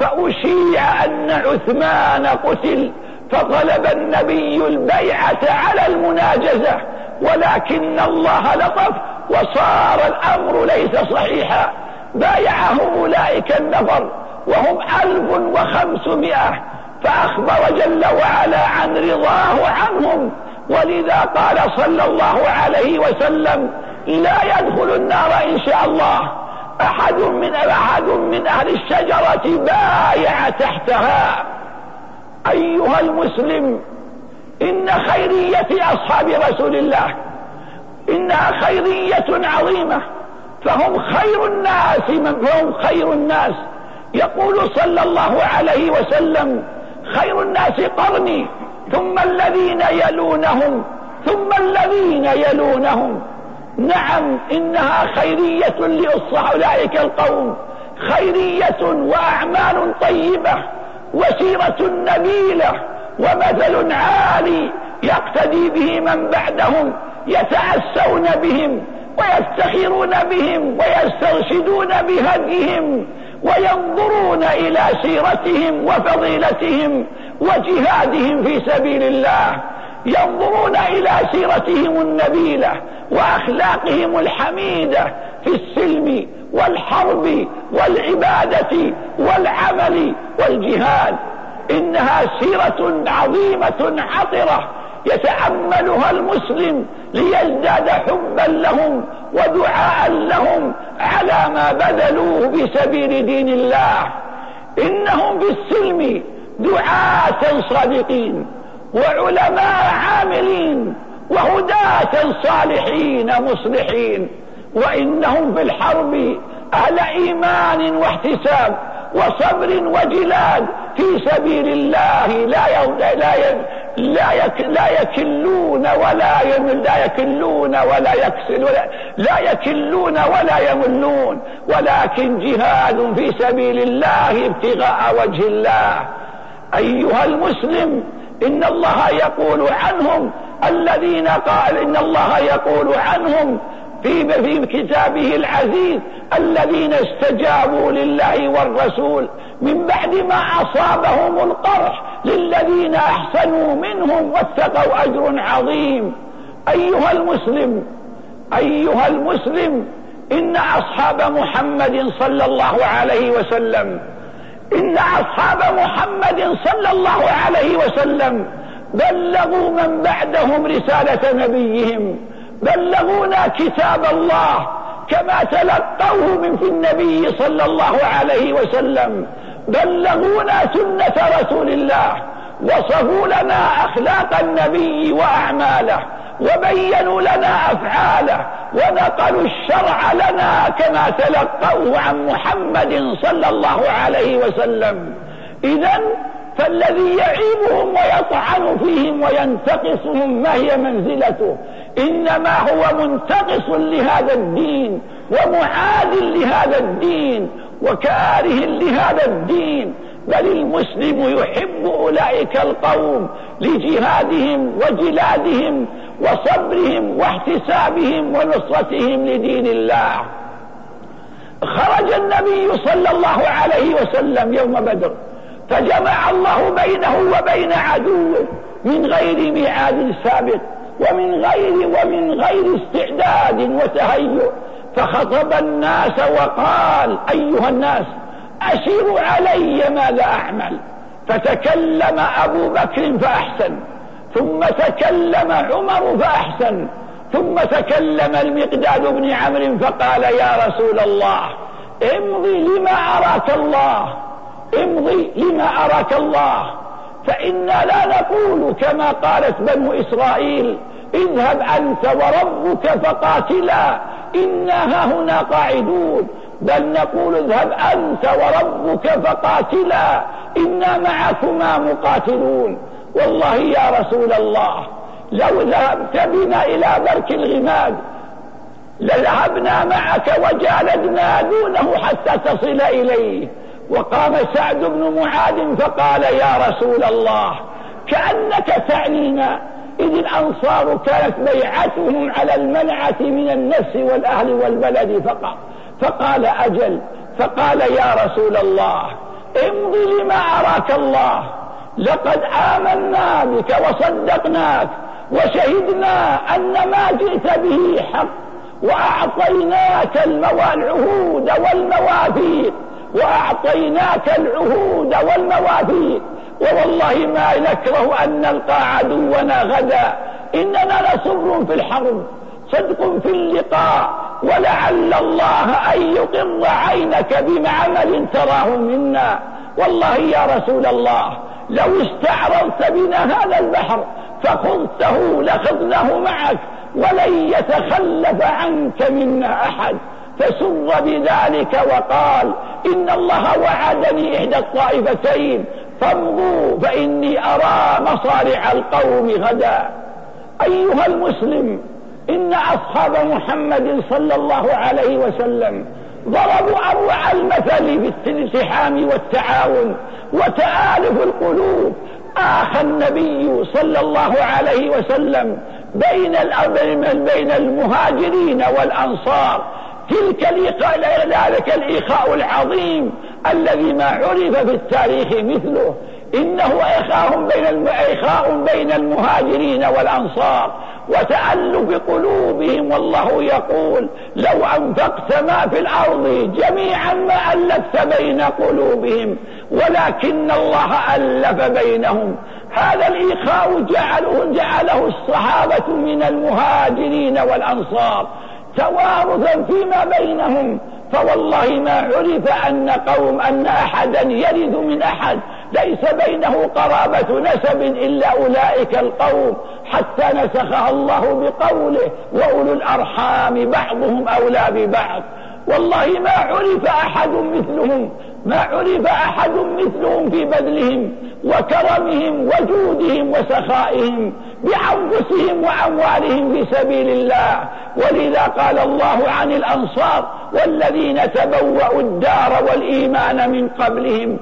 فأشيع أن عثمان قتل، فطلب النبي البيعة على المناجزة، ولكن الله لطف وصار الأمر ليس صحيحا. بايعه أولئك النفر وهم ألف وخمسمائة، فأخبر جل وعلا عن رضاه عنهم، ولذا قال صلى الله عليه وسلم: لا يدخل النار إن شاء الله أحد من أحد من أهل الشجرة بايع تحتها. أيها المسلم، إن خيرية أصحاب رسول الله إنها خيرية عظيمة، فهم خير الناس من هم خير الناس. يقول صلى الله عليه وسلم: خير الناس قرني، ثم الذين يلونهم، ثم الذين يلونهم. نعم، إنها خيرية لإصلاح أولئك القوم، خيرية وأعمال طيبة وسيرة نبيلة ومثل عالي يقتدي به من بعدهم، يتأسون بهم ويفتخرون بهم ويسترشدون بهديهم وينظرون إلى سيرتهم وفضيلتهم وجهادهم في سبيل الله، ينظرون إلى سيرتهم النبيلة وأخلاقهم الحميدة في السلم والحرب والعبادة والعمل والجهاد. إنها سيرة عظيمة عطرة يتأملها المسلم ليزداد حبا لهم ودعاء لهم على ما بذلوه بسبيل دين الله. إنهم في السلم دعاة صادقين وعلماء عاملين وهداة صالحين مصلحين، وإنهم في الحرب أهل إيمان واحتساب وصبر وجلاد في سبيل الله، لا لا لا لا يكلون ولا يمل لا يكلون ولا يكسل ولا لا يكلون ولا يملون، ولكن جهاد في سبيل الله ابتغاء وجه الله. أيها المسلم، إن الله يقول عنهم الذين قال إن الله يقول عنهم في في كتابه العزيز: الذين استجابوا لله والرسول من بعد ما أصابهم القرح للذين أحسنوا منهم واتقوا أجر عظيم. أيها المسلم أيها المسلم إن أصحاب محمد صلى الله عليه وسلم إن أصحاب محمد صلى الله عليه وسلم بلغوا من بعدهم رسالة نبيهم، بلغونا كتاب الله كما تلقوه من في النبي صلى الله عليه وسلم، بلغونا سنة رسول الله، وصفوا لنا أخلاق النبي وأعماله، وبينوا لنا أفعاله، ونقلوا الشرع لنا كما تلقوه عن محمد صلى الله عليه وسلم. إذن فالذي يعيبهم ويطعن فيهم وينتقصهم ما هي منزلته؟ إنما هو منتقص لهذا الدين ومعاد لهذا الدين وكاره لهذا الدين، بل المسلم يحب أولئك القوم لجهادهم وجلادهم وصبرهم واحتسابهم ونصرتهم لدين الله. خرج النبي صلى الله عليه وسلم يوم بدر، فجمع الله بينه وبين عدوه من غير ميعاد سابق ومن غير ومن غير استعداد وتهيؤ، فخطب الناس وقال: أيها الناس، أشيروا علي ماذا أعمل. فتكلم أبو بكر فأحسن، ثم تكلم عمر فأحسن، ثم تكلم المقداد بن عمرو فقال: يا رسول الله، امضي لما أراك الله امضي لما أراك الله، فإنا لا نقول كما قالت بنو إسرائيل: اذهب أنت وربك فقاتلا إنا هنا قاعدون، بل نقول: اذهب أنت وربك فقاتلا إنا معكما مقاتلون. والله يا رسول الله لو ذهبت بنا إلى برك الغماد لذهبنا معك وجالدنا دونه حتى تصل إليه. وقام سعد بن معاذ فقال يا رسول الله كأنك تعنينا، إذ الأنصار كانت بيعتهم على المنعة من النفس والأهل والبلد فقط. فقال أجل. فقال يا رسول الله امضي لما أراك الله، لقد آمنا بك وصدقناك وشهدنا أن ما جئت به حق، وأعطيناك العهود والمواثيق وأعطيناك العهود والمواثيق ووالله ما نكره أن نلقى عدونا غدا، إننا لصبر في الحرب صدق في اللقاء، ولعل الله أن يقر عينك بمعمل تراه منا. والله يا رسول الله لو استعرضت بنا هذا البحر فخذته لخذناه معك ولن يتخلف عنك منا أحد. فسر بذلك وقال إن الله وعدني إحدى الطائفتين فامضوا فإني أرى مصارع القوم غدا. أيها المسلم، إن أصحاب محمد صلى الله عليه وسلم ضربوا أروع المثل في الالتحام والتعاون وتآلف القلوب. آخى النبي صلى الله عليه وسلم بين بين المهاجرين والأنصار، تلك ذلك الإخاء العظيم الذي ما عرف في التاريخ مثله. إنه إخاء بين إخاء بين المهاجرين والأنصار وتألف قلوبهم. والله يقول لو أنفقت ما في الأرض جميعا ما ألفت بين قلوبهم ولكن الله ألف بينهم. هذا الإخاء جعله, جعله الصحابة من المهاجرين والأنصار توارثا فيما بينهم. فوالله ما عرف أن قوم أن أحدا يرث من أحد ليس بينه قرابة نسب إلا أولئك القوم، حتى نسخها الله بقوله وأولو الأرحام بعضهم أولى ببعض. والله ما عرف أحد مثلهم، ما عرف أحد مثلهم في بذلهم وكرمهم وجودهم وسخائهم بأنفسهم وأموالهم في سبيل الله. ولذا قال الله عن الأنصار والذين تبوأوا الدار والإيمان من قبلهم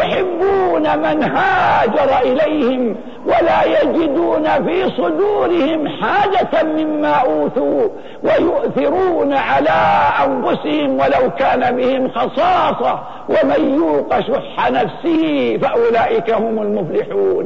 يحبون من هاجر إليهم ولا يجدون في صدورهم حاجة مما أوتوا ويؤثرون على أنفسهم ولو كان بهم خصاصة ومن يوق شح نفسه فأولئك هم المفلحون.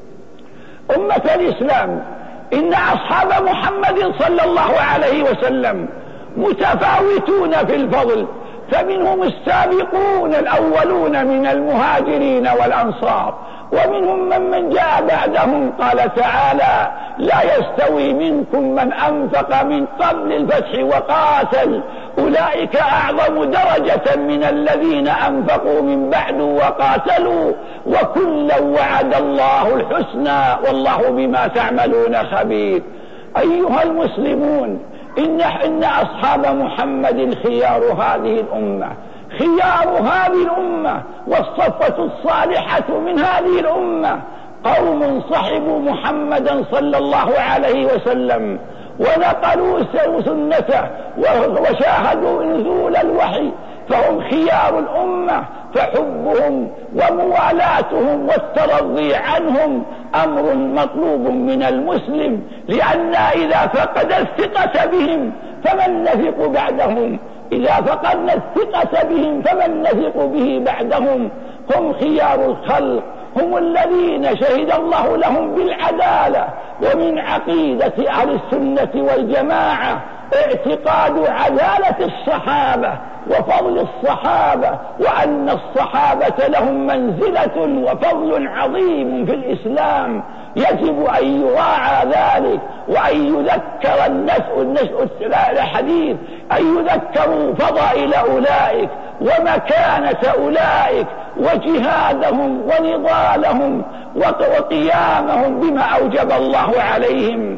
أمة الإسلام، إن أصحاب محمد صلى الله عليه وسلم متفاوتون في الفضل، فمنهم السابقون الأولون من المهاجرين والأنصار، ومنهم من, من جاء بعدهم. قال تعالى لا يستوي منكم من أنفق من قبل الفتح وقاتل أولئك أعظم درجة من الذين أنفقوا من بعد وقاتلوا وكلا وعد الله الحسنى والله بما تعملون خبير. أيها المسلمون، إن, إن أصحاب محمد خيار هذه الأمة، خيار هذه الأمة والصفة الصالحة من هذه الأمة قوم صحبوا محمدا صلى الله عليه وسلم ونقلوا سنته وشاهدوا نزول الوحي، فهم خيار الأمة. فحبهم وموالاتهم والترضي عنهم أمر مطلوب من المسلم، لأن إذا فقد الثقة بهم فمن نثق بعدهم، إذا فقدنا الثقة بهم فمن نثق به بعدهم. هم خيار الخلق، هم الذين شهد الله لهم بالعدالة. ومن عقيدة أهل السنة والجماعة اعتقاد عدالة الصحابة وفضل الصحابة، وأن الصحابة لهم منزلة وفضل عظيم في الإسلام، يجب أن يراعى ذلك وأن يذكر النشء الحديث، أن يذكروا فضائل أولئك ومكانة أولئك وجهادهم ونضالهم وقيامهم بما أوجب الله عليهم.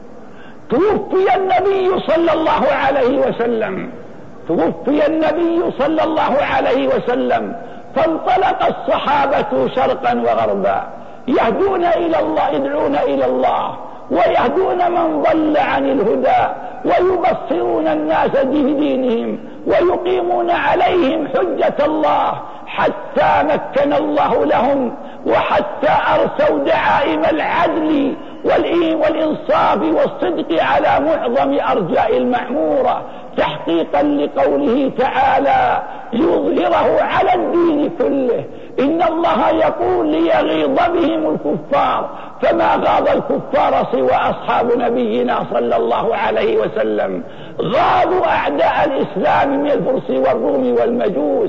توفي النبي صلى الله عليه وسلم توفي النبي صلى الله عليه وسلم فانطلق الصحابة شرقا وغربا يهدون إلى الله، يدعون إلى الله ويهدون من ضل عن الهدى، ويبصرون الناس بدينهم ويقيمون عليهم حجة الله، حتى مكن الله لهم وحتى أرسوا دعائم العدل والإنصاف والصدق على معظم أرجاء المعمورة، تحقيقا لقوله تعالى ليظهره على الدين كله. إن الله يقول ليغيظ بهم الكفار، فما غاض الكفار سوى أصحاب نبينا صلى الله عليه وسلم. غاضوا أعداء الإسلام من الفرس والروم والمجوس،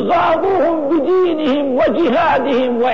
غاضوهم بدينهم وجهادهم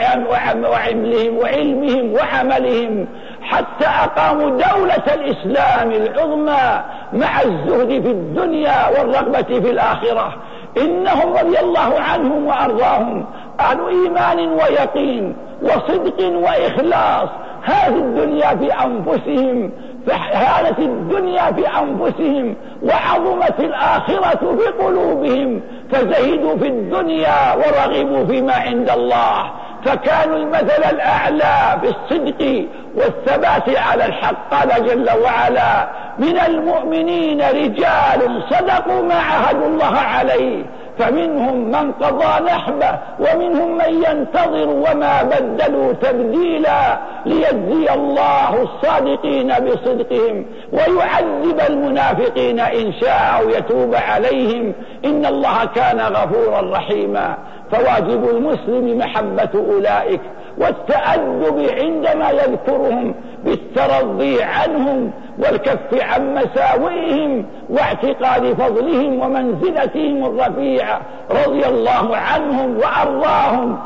وعملهم وعلمهم وعملهم، حتى أقاموا دولة الإسلام العظمى مع الزهد في الدنيا والرغبة في الآخرة. إنهم رضي الله عنهم وأرضاهم أهل إيمان ويقين وصدق وإخلاص. هذه الدنيا في أنفسهم، فهانت الدنيا في أنفسهم وعظمت الآخرة في قلوبهم، فزهدوا في الدنيا ورغبوا فيما عند الله، فكانوا المثل الأعلى في الصدق والثبات على الحق. قال جل وعلا: من المؤمنين رجال صدقوا ما عاهدوا الله عليه، فمنهم من قضى نحبه ومنهم من ينتظر وما بدلوا تبديلا، ليجزي الله الصادقين بصدقهم ويعذب المنافقين إن شاء أو يتوب عليهم، إن الله كان غفورا رحيما. فواجب المسلم محبة أولئك والتأدب عندما يذكرهم بالترضي عنهم والكف عن مساوئهم واعتقاد فضلهم ومنزلتهم الرفيعة، رضي الله عنهم وأرضاهم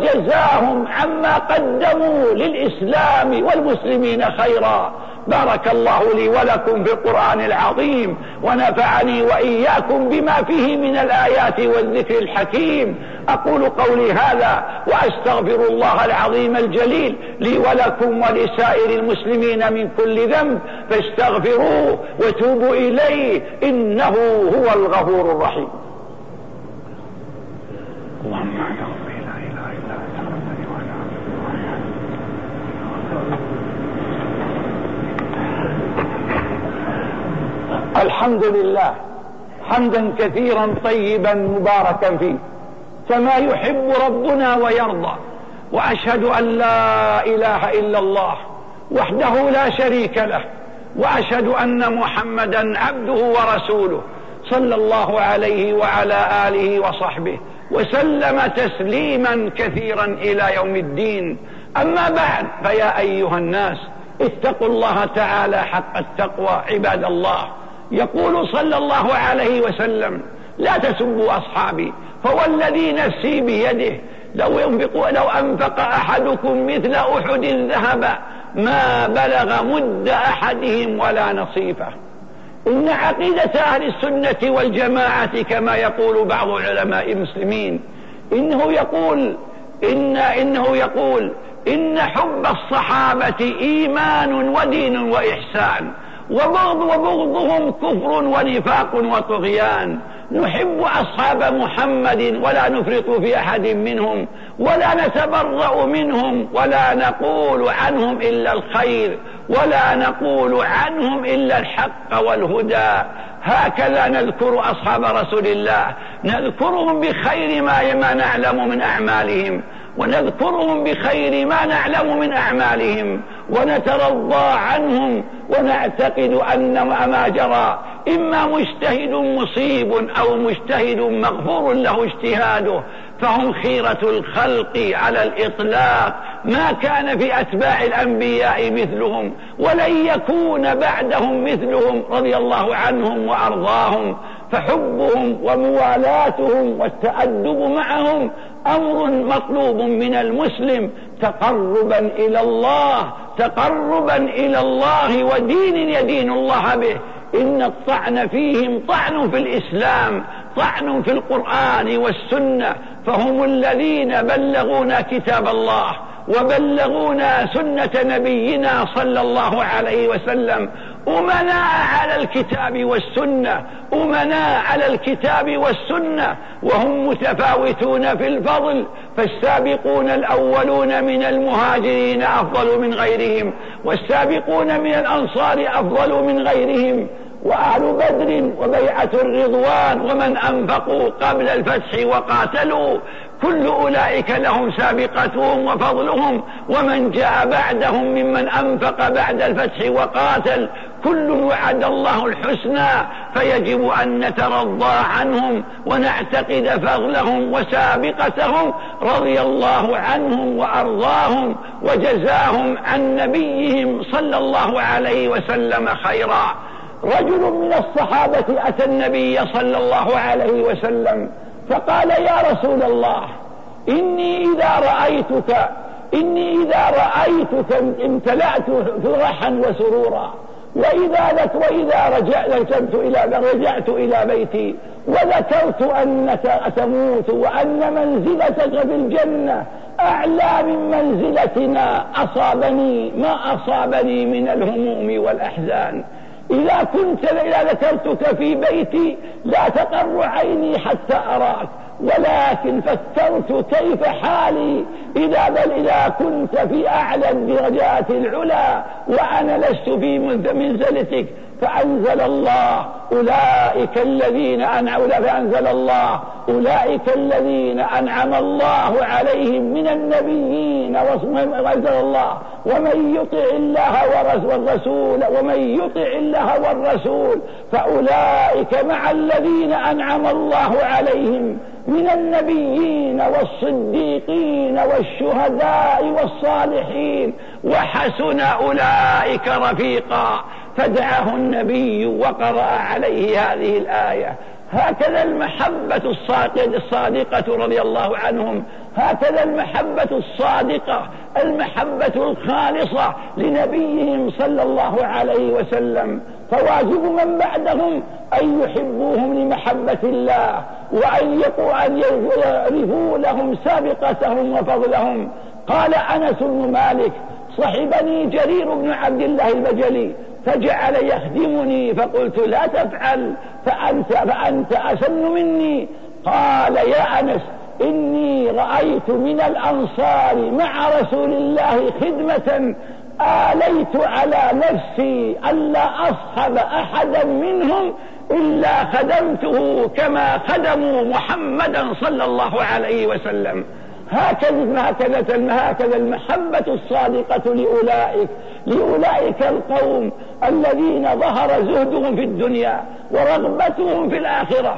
وجزاهم عما قدموا للإسلام والمسلمين خيرا. بارك الله لي ولكم في القرآن العظيم، ونفعني وإياكم بما فيه من الآيات والذكر الحكيم. أقول قولي هذا وأستغفر الله العظيم الجليل لي ولكم ولسائر المسلمين من كل ذنب، فاستغفروه وتوبوا إليه، إنه هو الغفور الرحيم. اللهم لا إله إلا أنت. الحمد لله حمدا كثيرا طيبا مباركا فيه كما يحب ربنا ويرضى، وأشهد أن لا إله إلا الله وحده لا شريك له، وأشهد أن محمدا عبده ورسوله صلى الله عليه وعلى آله وصحبه وسلم تسليما كثيرا إلى يوم الدين. أما بعد، فيا أيها الناس اتقوا الله تعالى حق التقوى عباد الله. يقول صلى الله عليه وسلم: لا تسبوا أصحابي، فوالذي نفسي بيده لو ينفق لو أنفق أحدكم مثل أحد ذهبا ما بلغ مد أحدهم ولا نصيفه. إن عقيدة أهل السنة والجماعة كما يقول بعض علماء المسلمين إنه يقول إن إنه يقول إن حب الصحابة إيمان ودين وإحسان، وبغض وبغضهم كفر ونفاق وطغيان. نحب أصحاب محمد ولا نفرط في أحد منهم، ولا نتبرأ منهم، ولا نقول عنهم إلا الخير، ولا نقول عنهم إلا الحق والهدى. هكذا نذكر أصحاب رسول الله، نذكرهم بخير ما نعلم من أعمالهم، ونذكرهم بخير ما نعلم من أعمالهم، ونترضى عنهم، ونعتقد أن ما جرى إما مجتهد مصيب أو مجتهد مغفور له اجتهاده، فهم خيرة الخلق على الإطلاق، ما كان في أتباع الأنبياء مثلهم ولن يكون بعدهم مثلهم رضي الله عنهم وأرضاهم. فحبهم وموالاتهم والتأدب معهم أمر مطلوب من المسلم تقربا إلى الله، تقربا إلى الله ودين يدين الله به. إن الطعن فيهم طعن في الإسلام، طعن في القرآن والسنة، فهم الذين بلغونا كتاب الله وبلغونا سنة نبينا صلى الله عليه وسلم، أمناء على الكتاب والسنة أمناء على الكتاب والسنة، وهم متفاوتون في الفضل، فالسابقون الأولون من المهاجرين أفضل من غيرهم، والسابقون من الأنصار أفضل من غيرهم، وأهل بدر وبيعة الرضوان ومن أنفقوا قبل الفتح وقاتلوا، كل أولئك لهم سابقتهم وفضلهم، ومن جاء بعدهم ممن أنفق بعد الفتح وقاتل، كل وعد الله الحسنى، فيجب أن نترضى عنهم ونعتقد فضلهم وسابقتهم، رضي الله عنهم وأرضاهم وجزاهم عن نبيهم صلى الله عليه وسلم خيرا. رجل من الصحابة أتى النبي صلى الله عليه وسلم فقال: يا رسول الله، إني إذا رأيتك إني إذا رأيتك امتلأت فرحا وسرورا، وإذا لك وإذا رجعت إلى رجعت إلى بيتي وذكرت أنك تموت وأن منزلتك في الجنة أعلى من منزلتنا، أصابني ما أصابني من الهموم والأحزان. إذا كنت إذا ذكرتك في بيتي لا تقر عيني حتى أراك، ولكن فكرت كيف حالي إذا بل إذا كنت في أعلى الدرجات العلا وأنا لست في منزلتك. فأنزل الله أولئك الذين أنعم فأنزل الله أولئك الذين أنعم الله عليهم من النبيين، وأنزل الله: ومن يطع الله والرسول ومن يطع الله والرسول فأولئك مع الذين أنعم الله عليهم من النبيين والصديقين والشهداء والصالحين وحسن أولئك رفيقا. فدعاه النبي وقرأ عليه هذه الآية. هكذا المحبة الصادقة رضي الله عنهم، هكذا المحبة الصادقة، المحبة الخالصة لنبيهم صلى الله عليه وسلم. فواجب من بعدهم أن يحبوهم لمحبة الله، وأن يعرفوا لهم سابقتهم وفضلهم. قال أنس بن مالك: صحبني جرير بن عبد الله البجلي فجعل يخدمني، فقلت: لا تفعل فأنت, فأنت أسن مني. قال: يا أنس، إني رأيت من الأنصار مع رسول الله خدمة آليت على نفسي ألا أصحب أحدا منهم إلا خدمته كما خدموا محمدا صلى الله عليه وسلم. هكذا هكذا هكذا المحبة الصادقة لأولئك لأولئك القوم الذين ظهر زهدهم في الدنيا ورغبتهم في الآخرة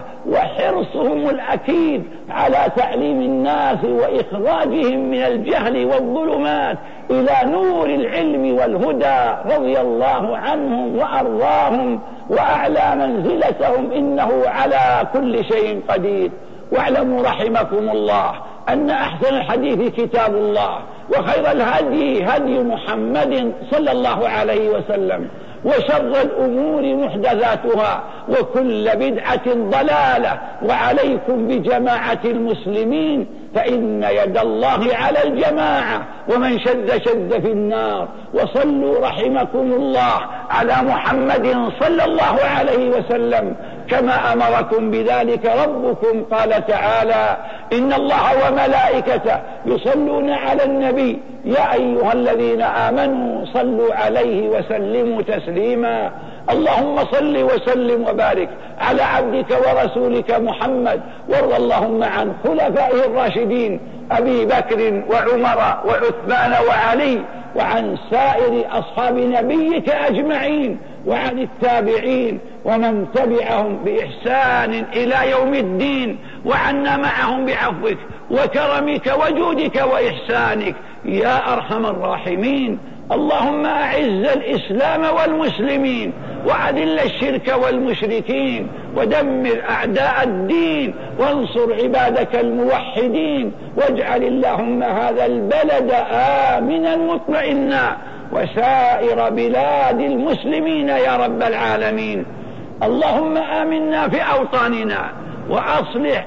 وحرصهم الأكيد على تعليم الناس وإخراجهم من الجهل والظلمات إلى نور العلم والهدى، رضي الله عنهم وأرضاهم وأعلى منزلتهم، إنه على كل شيء قدير. واعلموا رحمكم الله أن أحسن الحديث كتاب الله، وخير الهدي هدي محمد صلى الله عليه وسلم، وشر الأمور محدثاتها، وكل بدعة ضلالة. وعليكم بجماعة المسلمين، فإن يد الله على الجماعة، ومن شد شد في النار. وصلوا رحمكم الله على محمد صلى الله عليه وسلم كما أمركم بذلك ربكم. قال تعالى: إن الله وملائكته يصلون على النبي يا أيها الذين آمنوا صلوا عليه وسلموا تسليما. اللهم صل وسلم وبارك على عبدك ورسولك محمد، وارض اللهم عن خلفائه الراشدين أبي بكر وعمر وعثمان وعلي، وعن سائر أصحاب نبيك أجمعين، وعن التابعين ومن تبعهم بإحسان إلى يوم الدين، وعنا معهم بعفوك وكرمك وجودك وإحسانك يا أرحم الراحمين. اللهم أعز الإسلام والمسلمين، وأذل الشرك والمشركين، ودمر أعداء الدين، وانصر عبادك الموحدين، واجعل اللهم هذا البلد آمنا مطمئنا، وسائر بلاد المسلمين يا رب العالمين. اللهم آمنا في أوطاننا، وأصلح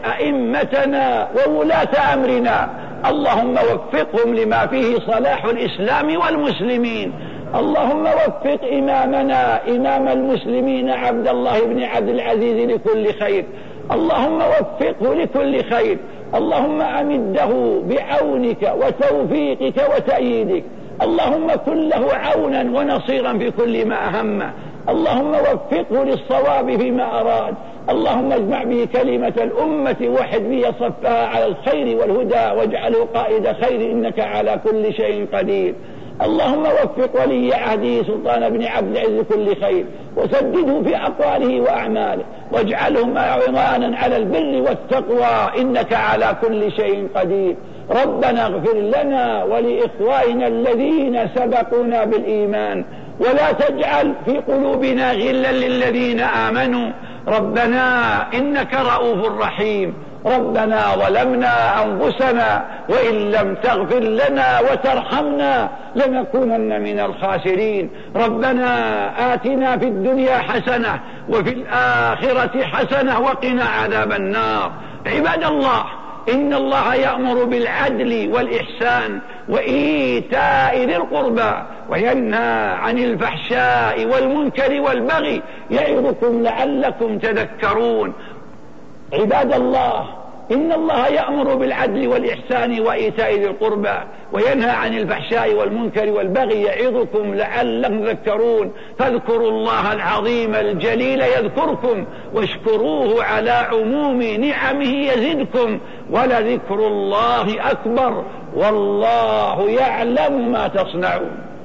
أئمتنا وولاة أمرنا، اللهم وفقهم لما فيه صلاح الإسلام والمسلمين. اللهم وفق إمامنا إمام المسلمين عبد الله بن عبد العزيز لكل خير، اللهم وفقه لكل خير، اللهم أمده بعونك وتوفيقك وتأييدك، اللهم كن له عونا ونصيرا في كل ما أهمه، اللهم وفقه للصواب فيما أراد، اللهم اجمع به كلمة الأمة وحد به صفها على الخير والهدى واجعله قائد خير إنك على كل شيء قدير. اللهم وفق ولي عهده سلطان بن عبد العزيز كل خير وسدده في أقواله وأعماله واجعله عوانا على البر والتقوى إنك على كل شيء قدير. ربنا اغفر لنا ولإخواننا الذين سبقونا بالإيمان ولا تجعل في قلوبنا غلا للذين آمنوا ربنا إنك رؤوف رحيم. ربنا ظلمنا أنفسنا وإن لم تغفر لنا وترحمنا لنكونن من الخاسرين. ربنا آتنا في الدنيا حسنة وفي الآخرة حسنة وقنا عذاب النار. عباد الله، إن الله يأمر بالعدل والإحسان وإيتاء ذي القربى وينهى عن الفحشاء والمنكر والبغي يعظكم لعلكم تذكرون. عباد الله، إن الله يأمر بالعدل والإحسان وإيتاء ذي القربى وينهى عن الفحشاء والمنكر والبغي يعظكم لعلكم تذكرون. فاذكروا الله العظيم الجليل يذكركم واشكروه على عموم نعمه يزدكم ولذكر الله أكبر والله يعلم ما تصنعون.